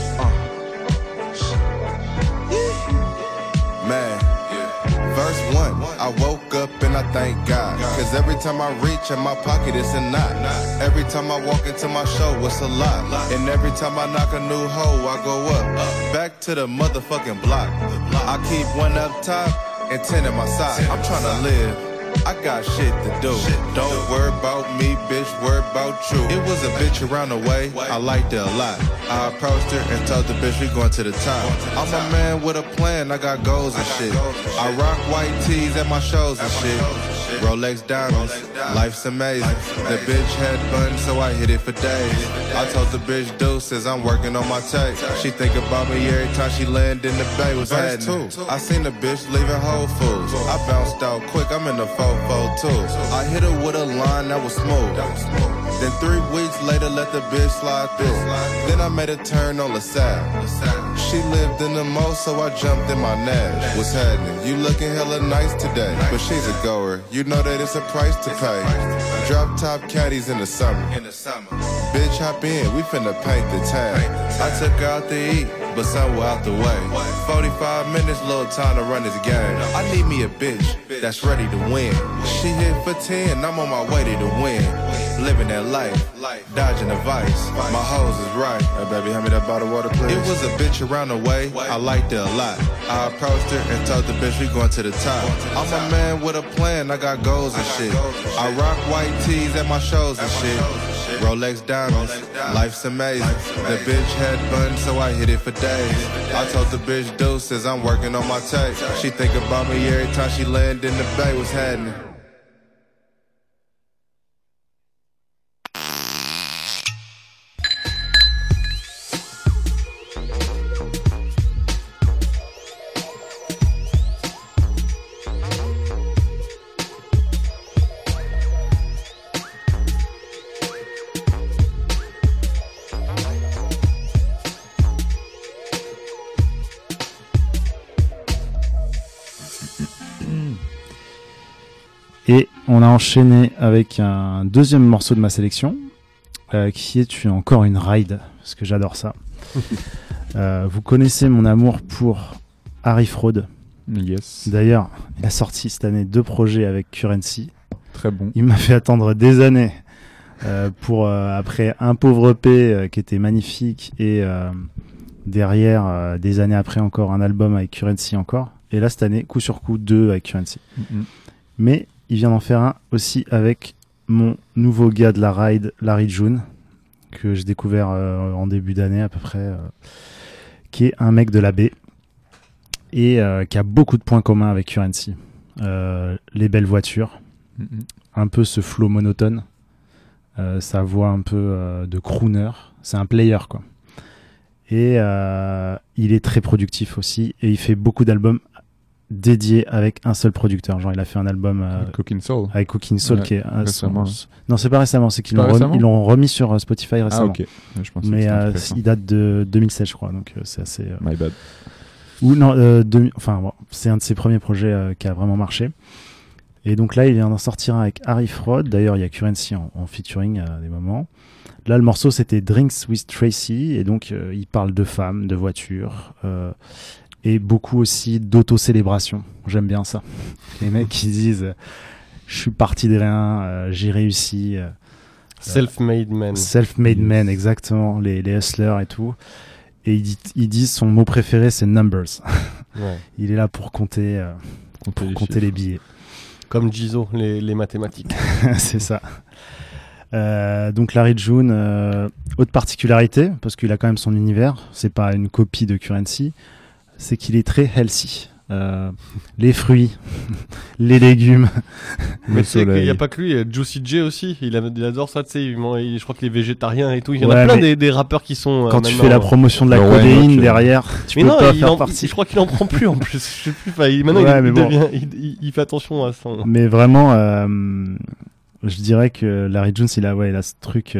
Man, verse 1, I woke up and I thank God. Cause every time I reach in my pocket it's a knot. Every time I walk into my show it's a lot. And every time I knock a new hoe I go up. Back to the motherfucking block. I keep one up top and 10 at my side. I'm tryna live, I got shit to do. Don't worry about me, bitch, worry about you. It was a bitch around the way, I liked it a lot. I approached her and told the bitch we going to the top. I'm a man with a plan, I got goals and shit. I rock white tees at my shows and shit. Rolex diamonds, life's amazing. The bitch had fun, so I hit it for days. I told the bitch deuces, I'm working on my tape. She think about me every time she land in the bay. Was verse 2, I seen the bitch leaving Whole Foods. I bounced out quick, I'm in the 442. I hit her with a line that was smooth. Then 3 weeks later, let the bitch slide through. Then I made a turn on LaSalle. She lived in the mo, so I jumped in my Nash. What's happening? You looking hella nice today, but she's a goer. You know that it's a price to pay. Drop top caddies in the summer. Bitch, hop in, we finna paint the town. I took her out to eat, but somewhere out the way. 45 minutes, little time to run this game. I need me a bitch that's ready to win. She hit for 10, I'm on my way to the win. Living that life, dodging the vice. My hoes is right. Hey baby, hand me that bottle of water, please. It was a bitch around the way, I liked it a lot. I approached her and told the bitch we going to the top. I'm a man with a plan, I got goals and shit. I rock white tees at my shows and shit. Rolex diamonds, life's amazing. The bitch had fun, so I hit it for days. I told the bitch deuces, I'm working on my tape. She think about me every time she land in the bay. What's happening? Et on a enchaîné avec un deuxième morceau de ma sélection, qui est encore une ride, parce que j'adore ça. Vous connaissez mon amour pour Harry Fraud. Yes. D'ailleurs, il a sorti cette année 2 projets avec Currency. Très bon. Il m'a fait attendre des années pour après un pauvre EP qui était magnifique et derrière des années après encore un album avec Currency encore. Et là cette année, coup sur coup, 2 avec Currency. Mais il vient d'en faire un aussi avec mon nouveau gars de la ride, Larry June, que j'ai découvert en début d'année à peu près, qui est un mec de la baie et qui a beaucoup de points communs avec Currency. Les belles voitures, un peu ce flow monotone, sa voix un peu de crooner, c'est un player quoi. Et il est très productif aussi et il fait beaucoup d'albums dédié avec un seul producteur. Genre il a fait un album Cooking Soul. Avec Cooking Soul ouais, qui est récemment. Non, c'est pas récemment, c'est qu'ils l'ont remis sur Spotify récemment. Ah OK. Je pensais mais que il date de 2016 je crois, donc c'est assez My bad. Ou non enfin bon, c'est un de ses premiers projets qui a vraiment marché. Et donc là, il vient d'en sortir un avec Harry Fraud. D'ailleurs, il y a Currency en featuring à des moments. Là, le morceau c'était Drinks with Tracy et donc il parle de femmes, de voitures et beaucoup aussi d'auto-célébration. J'aime bien ça. Les mecs qui disent je suis parti de rien, j'ai réussi. Self-made man. Self-made man, exactement. Les hustlers et tout. Et il dit son mot préféré c'est numbers. Ouais. Il est là pour compter les billets. Comme Jizzo, les mathématiques. C'est ça. Donc Larry June, autre particularité, parce qu'il a quand même son univers, c'est pas une copie de Currency, c'est qu'il est très healthy. Les fruits, les légumes. Mais tu sais qu'il n'y a pas que lui, Juicy J aussi, il adore ça, tu sais, je crois qu'il est végétarien et tout. Il y en a plein des rappeurs qui sont. Quand tu fais la promotion de la codéine derrière, tu peux pas faire partie. Je crois qu'il en prend plus en plus. Je sais plus. Maintenant, il fait attention à son. Mais vraiment, je dirais que Larry Jones, il a ce truc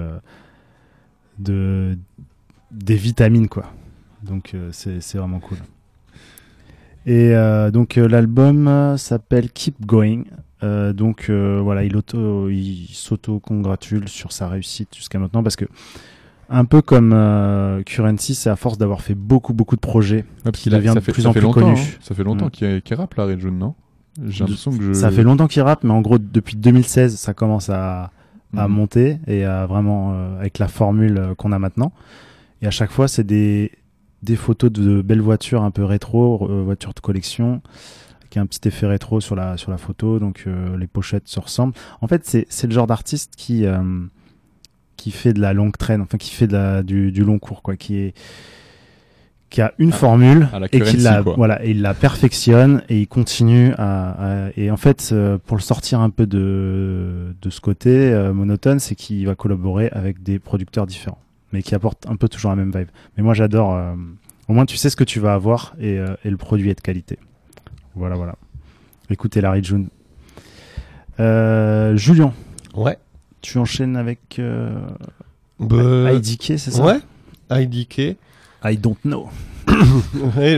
des vitamines, quoi. Donc, c'est vraiment cool. Et donc l'album s'appelle Keep Going Donc voilà, il s'auto-congratule sur sa réussite jusqu'à maintenant parce que un peu comme Curren$y, c'est à force d'avoir fait beaucoup de projets qu'il devient de plus en plus connu. Ça fait longtemps qu'il rappe la Ray June, non? J'ai l'impression que ça fait longtemps qu'il rappe, mais en gros depuis 2016 ça commence à monter et à vraiment avec la formule qu'on a maintenant. Et à chaque fois c'est des photos de belles voitures un peu rétro, voitures de collection. Qui a un petit effet rétro sur la photo, donc les pochettes se ressemblent. En fait, c'est le genre d'artiste qui fait de la longue traîne, enfin qui fait du long cours, quoi, qui a une formule et il la perfectionne et il continue et en fait pour le sortir un peu de ce côté monotone, c'est qu'il va collaborer avec des producteurs différents, mais qui apportent un peu toujours la même vibe. Mais moi j'adore. Au moins tu sais ce que tu vas avoir et le produit est de qualité. Voilà. Écoutez Larry June. Julien. Ouais. Tu enchaînes avec IDK, c'est ça? Ouais. IDK. I don't know. Ouais,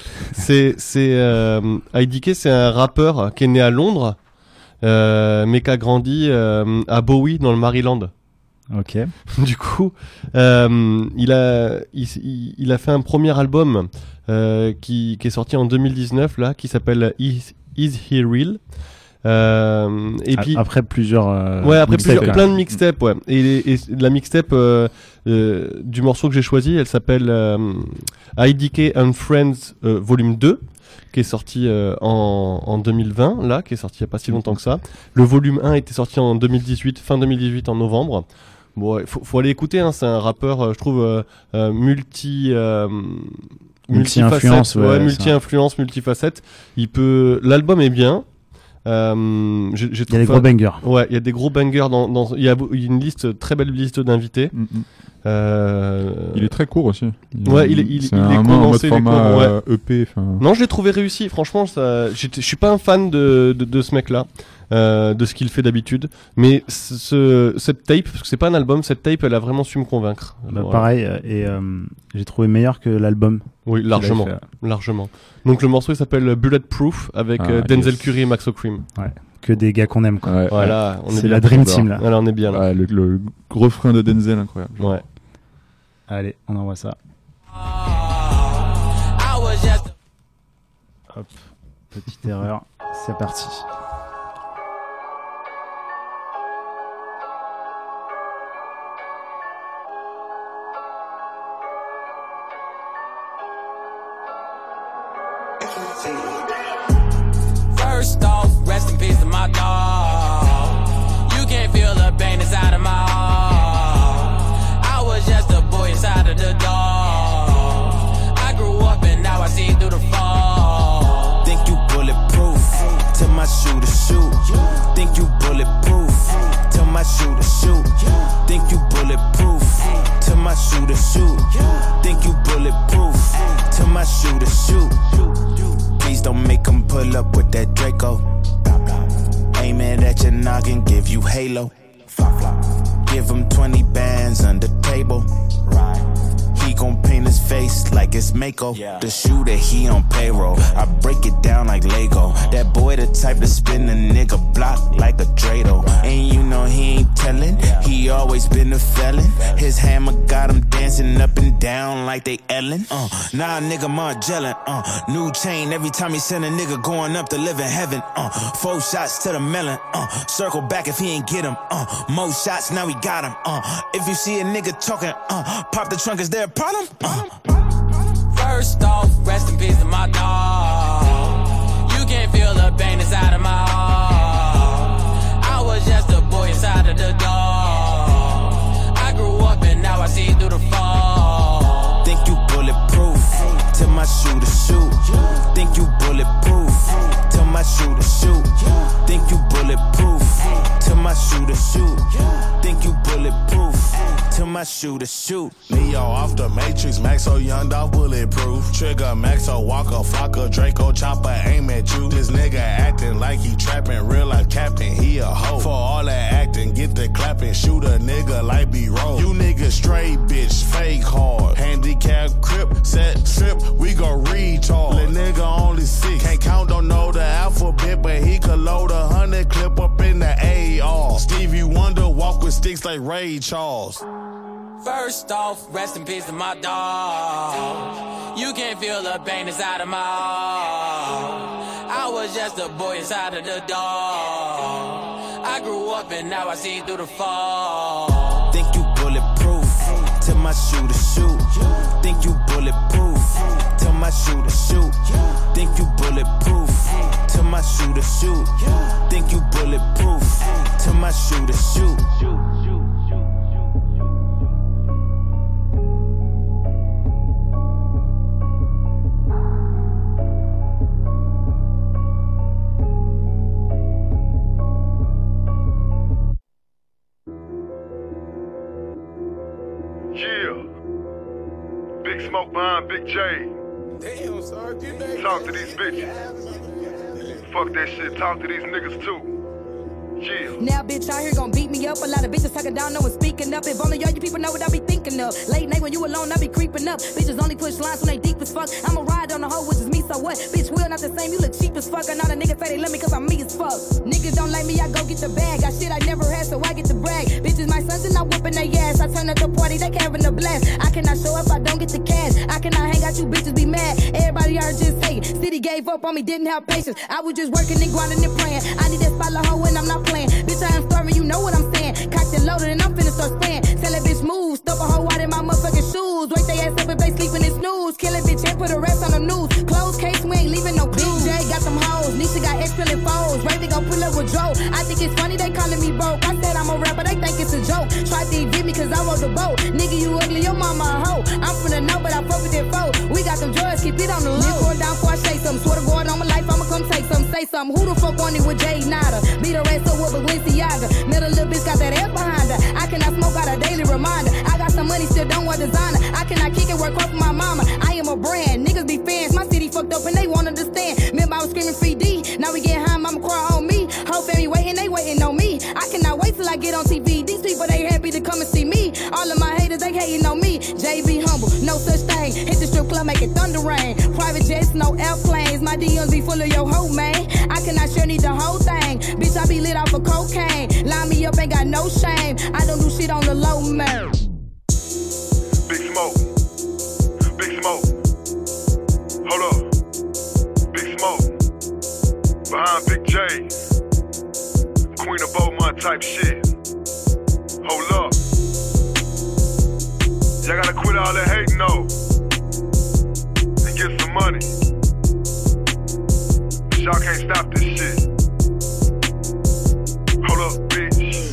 IDK, c'est un rappeur qui est né à Londres, mais qui a grandi à Bowie dans le Maryland. Ok. Du coup, il a fait un premier album qui est sorti en 2019 là, qui s'appelle Is He Real? Puis après plusieurs plein de mixtapes, ouais. Et la mixtape du morceau que j'ai choisi, elle s'appelle IDK and Friends Volume 2, qui est sorti en 2020 là, qui est sorti il y a pas si longtemps que ça. Le volume 1 était sorti en 2018, fin 2018 en novembre. Bon, faut aller écouter, hein, c'est un rappeur, je trouve multi-influence, multifacette. L'album est bien. Il y a des gros bangers. Ouais, il y a des gros bangers il y a une liste, très belle liste d'invités. Il est très court aussi. Il est condensé, format EP. Non, je l'ai trouvé réussi. Franchement, je suis pas un fan de ce mec-là. De ce qu'il fait d'habitude, mais cette tape, parce que c'est pas un album, cette tape elle a vraiment su me convaincre. Voilà. Pareil, et j'ai trouvé meilleur que l'album. Oui, largement. Donc le morceau il s'appelle Bulletproof avec Denzel Curry et Max O'Cream. Ouais. Que des gars qu'on aime, quoi. Ouais, voilà, c'est la Dream Team là. Voilà, on est bien là. Ouais, le refrain de Denzel incroyable. Ouais. Allez, on envoie ça. Hop, petite erreur, c'est parti. First off, rest in peace to my dog. You can't feel the pain inside of my heart. I was just a boy inside of the dog. I grew up and now I see through the fall. Think you bulletproof? Tell my shoe to shoot. Think you bulletproof? Tell my shoe to shoot. Think you bulletproof? Tell my shoe to shoot. Think you bulletproof? Tell my shoe to shoot. Please don't make them pull up with that Draco. Aiming at your noggin, give you halo. Give him 20 bands under table. He gon' paint his face like it's Mako. The shooter, he on payroll. I break it down like Lego. That boy the type to spin a nigga block like a Drado. And you know he ain't tellin', he always been a felon. His hammer got him dancing up and down like they Ellen. Nah, nigga Margellin. New chain every time he send a nigga going up to live in heaven. 4 shots to the melon. Circle back if he ain't get him. More shots, now he got him. If you see a nigga talking, pop the trunk, is there a problem? First off, rest in peace to my dog. You can't feel the pain inside of my heart. I was just a boy inside of the dog. I grew up and now I see through the fall. Think you bulletproof? Tell my shoe to shoot. Think you bulletproof? Tell my shoe to shoot. Think you bulletproof? Tell my shoe to shoot. Think you bulletproof? Tell my shoe to shoot. Neo off the Matrix, Maxo Young Dog bulletproof. Trigger Maxo Walker, Flocka, Draco Chopper aim at you. This nigga acting like he trapping, real life captain, he a hoe. For all that acting, get the clapping, shoot a nigga like B-roll. You niggas straight bitch, fake hard. Handicap crip, set trip, we gon' recharge. Little nigga only 6, can't count, don't know the alphabet, but he could load 100 say Ray Charles. First off, rest in peace to my dog. You can't feel the pain inside of my heart. I was just a boy inside of the door. I grew up and now I see through the fall. Think you bulletproof? Tell my shoe to shoot. Think you bulletproof? Tell my shoe to shoot. Think you bulletproof? Tell my shoe to shoot. Think you bulletproof? Tell my shoe to shoot. Yeah. Big Smoke behind Big J. Damn, son, get back. Talk to these bitches. Fuck that shit, talk to these niggas too. Yeah. Now bitch out here gon' beat me up. A lot of bitches talking down, no one speaking up. If only all you people know what I be thinking of. Late night when you alone, I be creeping up. Bitches only push lines when they deep as fuck. I'ma ride on the hoe, which is me, so what? Bitch, we're not the same, you look cheap as fuck. And all the niggas say they love me cause I'm me as fuck. Niggas don't like me, I go get the bag. Got shit I never had, so I get to brag. Bitches my sons and I whooping their ass. I turn up the party, they having a blast. I cannot show up, I don't get the cash. I cannot hang out, you bitches be mad. Everybody are just hating. City gave up on me, didn't have patience. I was just working and grinding and praying. I need that spotlight hoe and I'm not playing. Bitch, I am starving, you know what I'm saying. Cocked and loaded and I'm finna start spraying. Tell that bitch move, stuff a hoe out in my motherfucking shoes. Wake they ass up if they sleeping and snooze. Kill a bitch and put a rest on the news. Closed case, we ain't leaving no clues. Big J got them hoes, Nisha got ex-filling foes. Raven gon' pull up with Joe. I think it's funny they calling me broke. I said I'm a rapper, they think it's a joke. Try to evict me cause I rode the boat. Nigga, you ugly, your mama a hoe. I'm from the know, but I fuck with that foe. We got them drugs, keep it on the low. Pour down before I say something. Swear to God on my life, I'ma come take something. Say something. Who the fuck wanted with Jay Nada? Beat her ass up with Balenciaga. Middle little bitch got that ass behind her. I cannot smoke out a daily reminder. I got some money, still don't wear designer. I cannot kick it, work hard for my mama. I am a brand. Niggas be fans. My city fucked up and they won't understand. Remember I was screaming free D. Now we get high, mama cry on me. Whole family waiting, they waiting on me. I cannot wait till I get on TV. These people, they happy to come and see me. All of my haters, they hating on me. JB humble, no such thing. Hit the strip club, make it thunder rain. Private jets, no airplanes. My DMs be full of your hoe, man. I cannot sure need the whole thing. Bitch, I be lit off of cocaine. Line me up, ain't got no shame. I don't do shit on the low, man. Big Smoke. Big Smoke. Hold up. Big Smoke. Behind Big J. Queen of Beaumont type shit. Hold up. Y'all gotta quit all that hating though. And get some money. Y'all can't stop this shit. Hold up, bitch.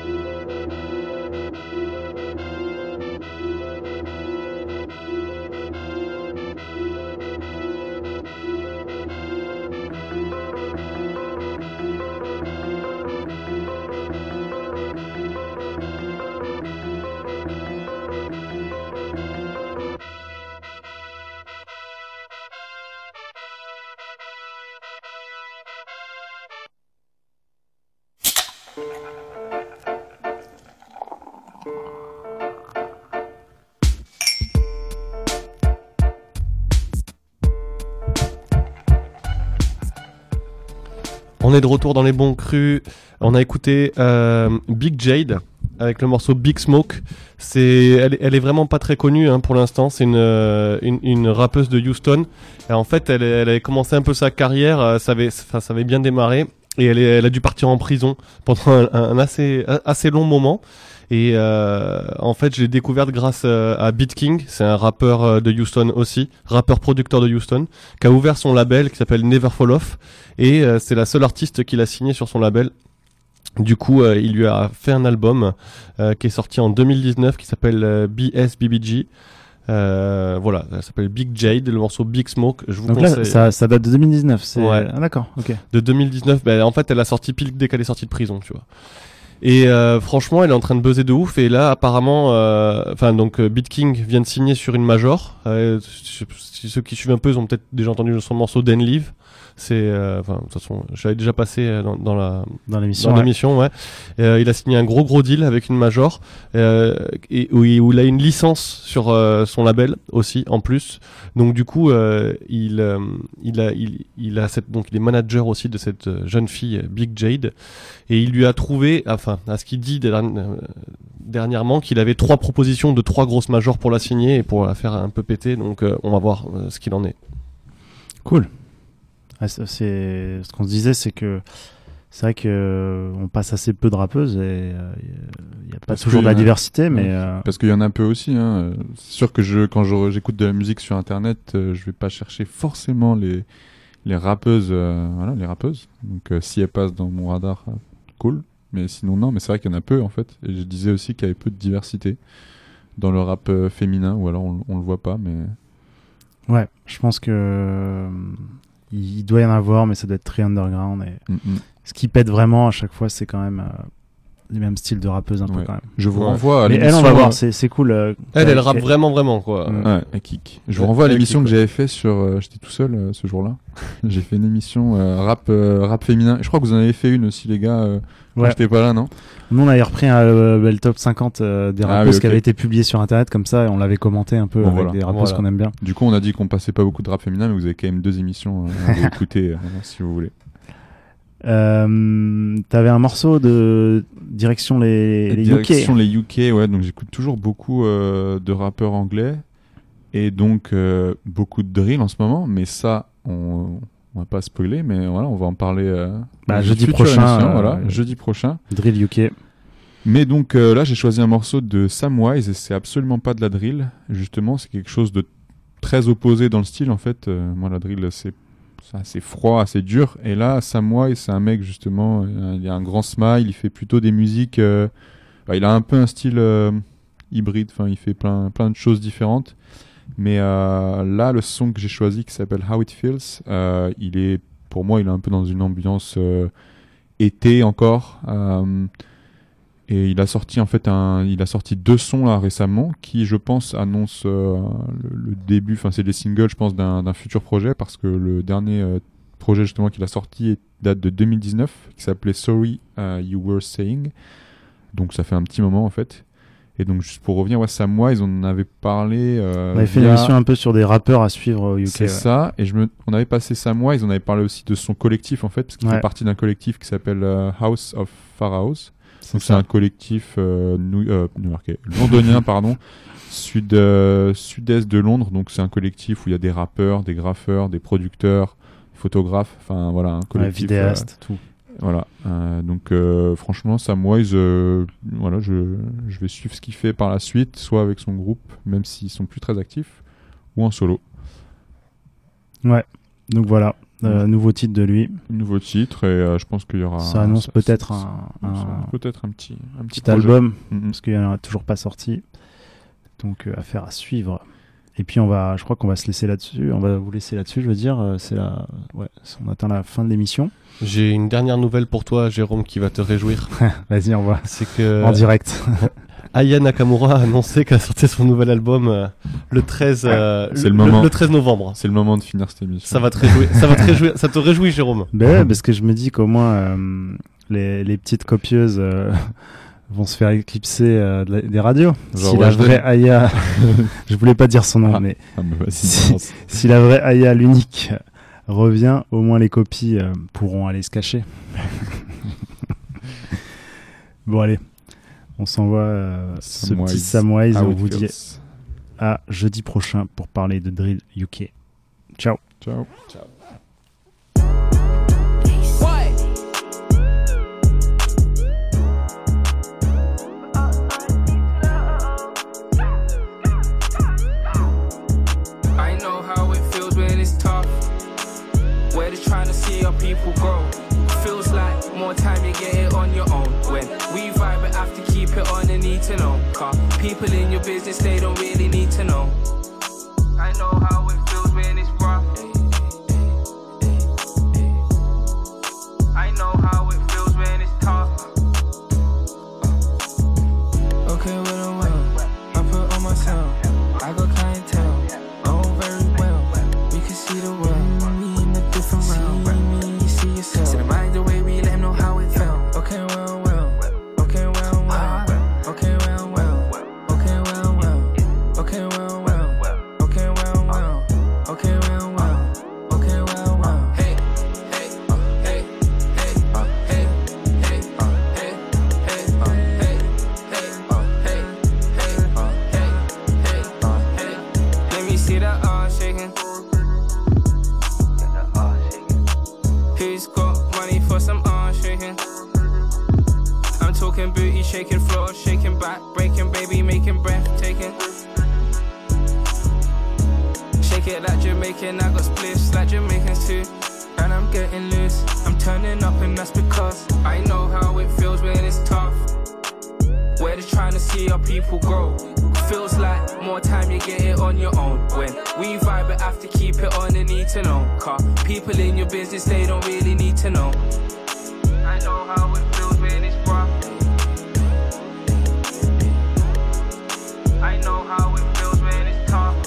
On est de retour dans les bons crus. On a écouté Big Jade avec le morceau Big Smoke. Elle est vraiment pas très connue pour l'instant. C'est une rappeuse de Houston. Et en fait, elle avait commencé un peu sa carrière. Ça avait bien démarré. Et elle a dû partir en prison pendant un assez long moment. Et en fait, je l'ai découverte grâce à Beat King. C'est un rappeur de Houston aussi, rappeur-producteur de Houston, qui a ouvert son label qui s'appelle Never Fall Off. Et c'est la seule artiste qu'il a signé sur son label. Du coup, il lui a fait un album qui est sorti en 2019 qui s'appelle BSBBG. Voilà, ça s'appelle Big Jade, le morceau Big Smoke. Je vous Donc conseille. là, ça date de 2019. C'est... Ouais. Ah, d'accord, ok. De 2019, en fait, elle a sorti pile dès qu'elle est sortie de prison, tu vois. Et franchement, elle est en train de buzzer de ouf. Et là, apparemment, Beat King vient de signer sur une major. Ceux qui suivent un peu, ils ont peut-être déjà entendu son morceau Dan Live. De toute façon, j'avais déjà passé dans l'émission. Ouais. Il a signé un gros deal avec une major et où il a une licence sur son label aussi en plus. Donc du coup, il a donc il est manager aussi de cette jeune fille Big Jade et il lui a trouvé, enfin à ce qu'il dit dernièrement, qu'il avait 3 propositions de 3 grosses majors pour la signer et pour la faire un peu péter. Donc on va voir ce qu'il en est. Cool. C'est ce qu'on se disait, c'est que c'est vrai que on passe assez peu de rappeuses et il y a pas toujours de la diversité, mais parce qu'il y en a un peu aussi. Hein. C'est sûr que quand j'écoute de la musique sur internet, je vais pas chercher forcément les rappeuses, les rappeuses. Donc si elles passent dans mon radar, cool. Mais sinon non. Mais c'est vrai qu'il y en a peu en fait. Et je disais aussi qu'il y avait peu de diversité dans le rap féminin, ou alors on le voit pas, mais. Ouais, je pense que il doit y en avoir, mais ça doit être très underground. Et ce qui pète vraiment à chaque fois, c'est quand même les mêmes styles de rappeuses un peu quand même. Je vous renvoie à l'émission. Mais elle, on va voir, c'est cool. Elle rappe vraiment quoi. Ouais, elle kick. Je vous renvoie à l'émission que j'avais fait sur. J'étais tout seul ce jour-là. J'ai fait une émission rap féminin. Je crois que vous en avez fait une aussi, les gars. Quand j'étais pas là, non? Nous, on avait repris le top 50 des rappeuses qui avait été publié sur internet comme ça, et on l'avait commenté un peu avec des rappeuses qu'on aime bien. Du coup, on a dit qu'on passait pas beaucoup de rap féminin, mais vous avez quand même 2 émissions à écouter si vous voulez. T'avais un morceau de direction les UK. Direction les UK, ouais. Donc j'écoute toujours beaucoup de rappeurs anglais et donc beaucoup de drill en ce moment, mais ça on va pas spoiler, mais voilà, on va en parler jeudi prochain. Jeudi prochain. Drill UK. Mais donc là, j'ai choisi un morceau de Samwise et c'est absolument pas de la drill. Justement, c'est quelque chose de très opposé dans le style. En fait, moi, la drill, c'est assez froid, assez dur. Et là, Samwise, c'est un mec, justement, il a un grand smile, il fait plutôt des musiques... il a un peu un style hybride, enfin, il fait plein de choses différentes. Mais là, le son que j'ai choisi, qui s'appelle How It Feels, pour moi, il est un peu dans une ambiance été encore. Et il a sorti en fait 2 sons là récemment qui, je pense, annoncent le début. Enfin, c'est des singles, je pense, d'un futur projet, parce que le dernier projet justement qu'il a sorti date de 2019, qui s'appelait Sorry You Were Saying. Donc ça fait un petit moment en fait. Et donc juste pour revenir, Samwise, on en avait parlé. On avait fait une émission un peu sur des rappeurs à suivre au UK. C'est ça. Et on avait passé Samwise, on avait parlé aussi de son collectif en fait, parce qu'il fait partie d'un collectif qui s'appelle House of Pharaohs. Donc c'est un collectif new-yorkais, londonien pardon, sud-est de Londres. Donc c'est un collectif où il y a des rappeurs, des graffeurs, des producteurs, des photographes, enfin voilà, un collectif vidéaste, tout. Voilà, donc franchement Samwise, voilà, je vais suivre ce qu'il fait par la suite, soit avec son groupe, même s'ils sont plus très actifs, ou en solo. Ouais, donc voilà. Nouveau titre de lui. Nouveau titre, et je pense qu'il y aura. Ça annonce peut-être peut-être un petit album, parce qu'il n'y en a toujours pas sorti. Donc affaire à suivre. Et puis je crois qu'on va se laisser là-dessus. On va vous laisser là-dessus, je veux dire. On atteint la fin de l'émission. J'ai une dernière nouvelle pour toi, Jérôme, qui va te réjouir. Vas-y, on voit. C'est que en direct. Aya Nakamura a annoncé qu'elle sortait son nouvel album le 13 le 13 novembre. C'est le moment de finir cette émission. Ça va te réjouir, ça te réjouit, Jérôme. Parce que je me dis qu'au moins les petites copieuses vont se faire éclipser des radios. Genre si la vraie Aya, je voulais pas dire son nom, mais si la vraie Aya, l'unique, revient, au moins les copies pourront aller se cacher. Bon, allez. On s'envoie ce petit Samwise. On vous dit à jeudi prochain pour parler de Drill UK. Ciao. Ciao. Ciao. I know how it feels when it's tough. We're just trying to see our people grow. Feels like more time you get it on your own. When we vibe, we have to keep it on and need to know. Cause people in your business, they don't really need to know. I know how it feels when it's rough. I know how it feels when it's tough. Okay, well, I put on my sound. I got clientele. Oh, very well. We can see the world. We in a different realm. see yourself. So the mind the way we let him know how it felt. Okay, well, well. Okay, well, well. Okay, well, well. Okay, well, well. Okay, well, well. Okay, well, well. Okay, well, well. Okay, well, well. Hey, hey, hey, hey, hey, hey, hey, hey, hey, hey, hey, hey. Let me see that ass shaking. Who's got money for some ass shaking? I'm talking booty shaking, floor shaking, back breaking, baby making breathtaking. Shake it like Jamaican, I got spliffs like Jamaicans too. And I'm getting loose, I'm turning up and that's because I know how it feels when it's tough. We're just trying to see our people grow. Feels like more time you get it on your own. When we vibe but have to keep it on, they need to know. Cause people in your business, they don't really need to know. I know how it feels when it's rough. I know how it feels when it's tough.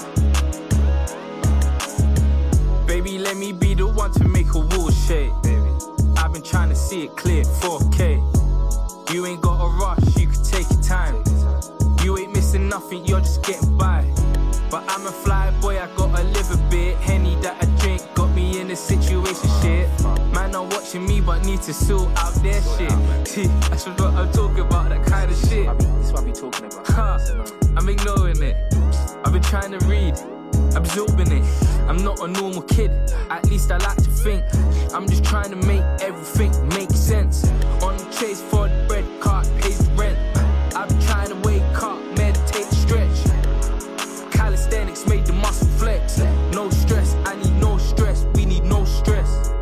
Baby, let me be the one to make a wall shake. I've been trying to see it clear, 4K. You ain't got a rush, you can take your time. You ain't missing nothing, you're just getting by. But I'm a fly boy, I gotta live a bit. Henny that I drink got me in a situation shit. Man are watching me but need to sort out their shit. See, that's what I'm talking about, that kind of shit. That's what I be talking about. I'm ignoring it. I've been trying to read, absorbing it. I'm not a normal kid, at least I like to think. I'm just trying to make everything make sense. On the chase for the bread, cart pays the rent. I've been trying to wake up, meditate, stretch. Calisthenics made the muscle flex. No stress, I need no stress. We need no stress.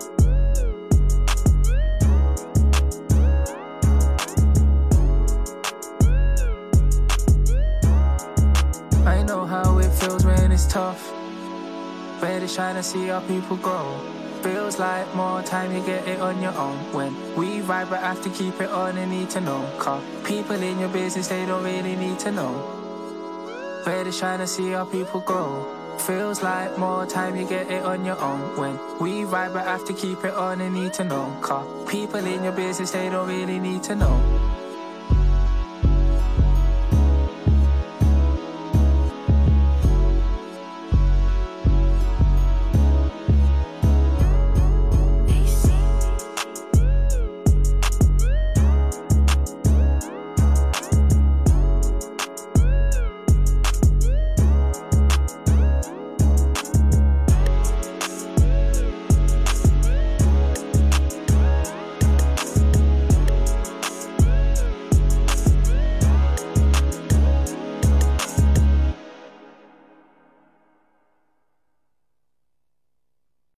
I know how it feels when it's tough. We're just trying to see our people grow. Feels like more time you get it on your own. When we vibe but have to keep it on and need to know. Cause people in your business, they don't really need to know. We're just trying to see our people grow. Feels like more time you get it on your own. When we vibe but have to keep it on and need to know. Cause people in your business, they don't really need to know.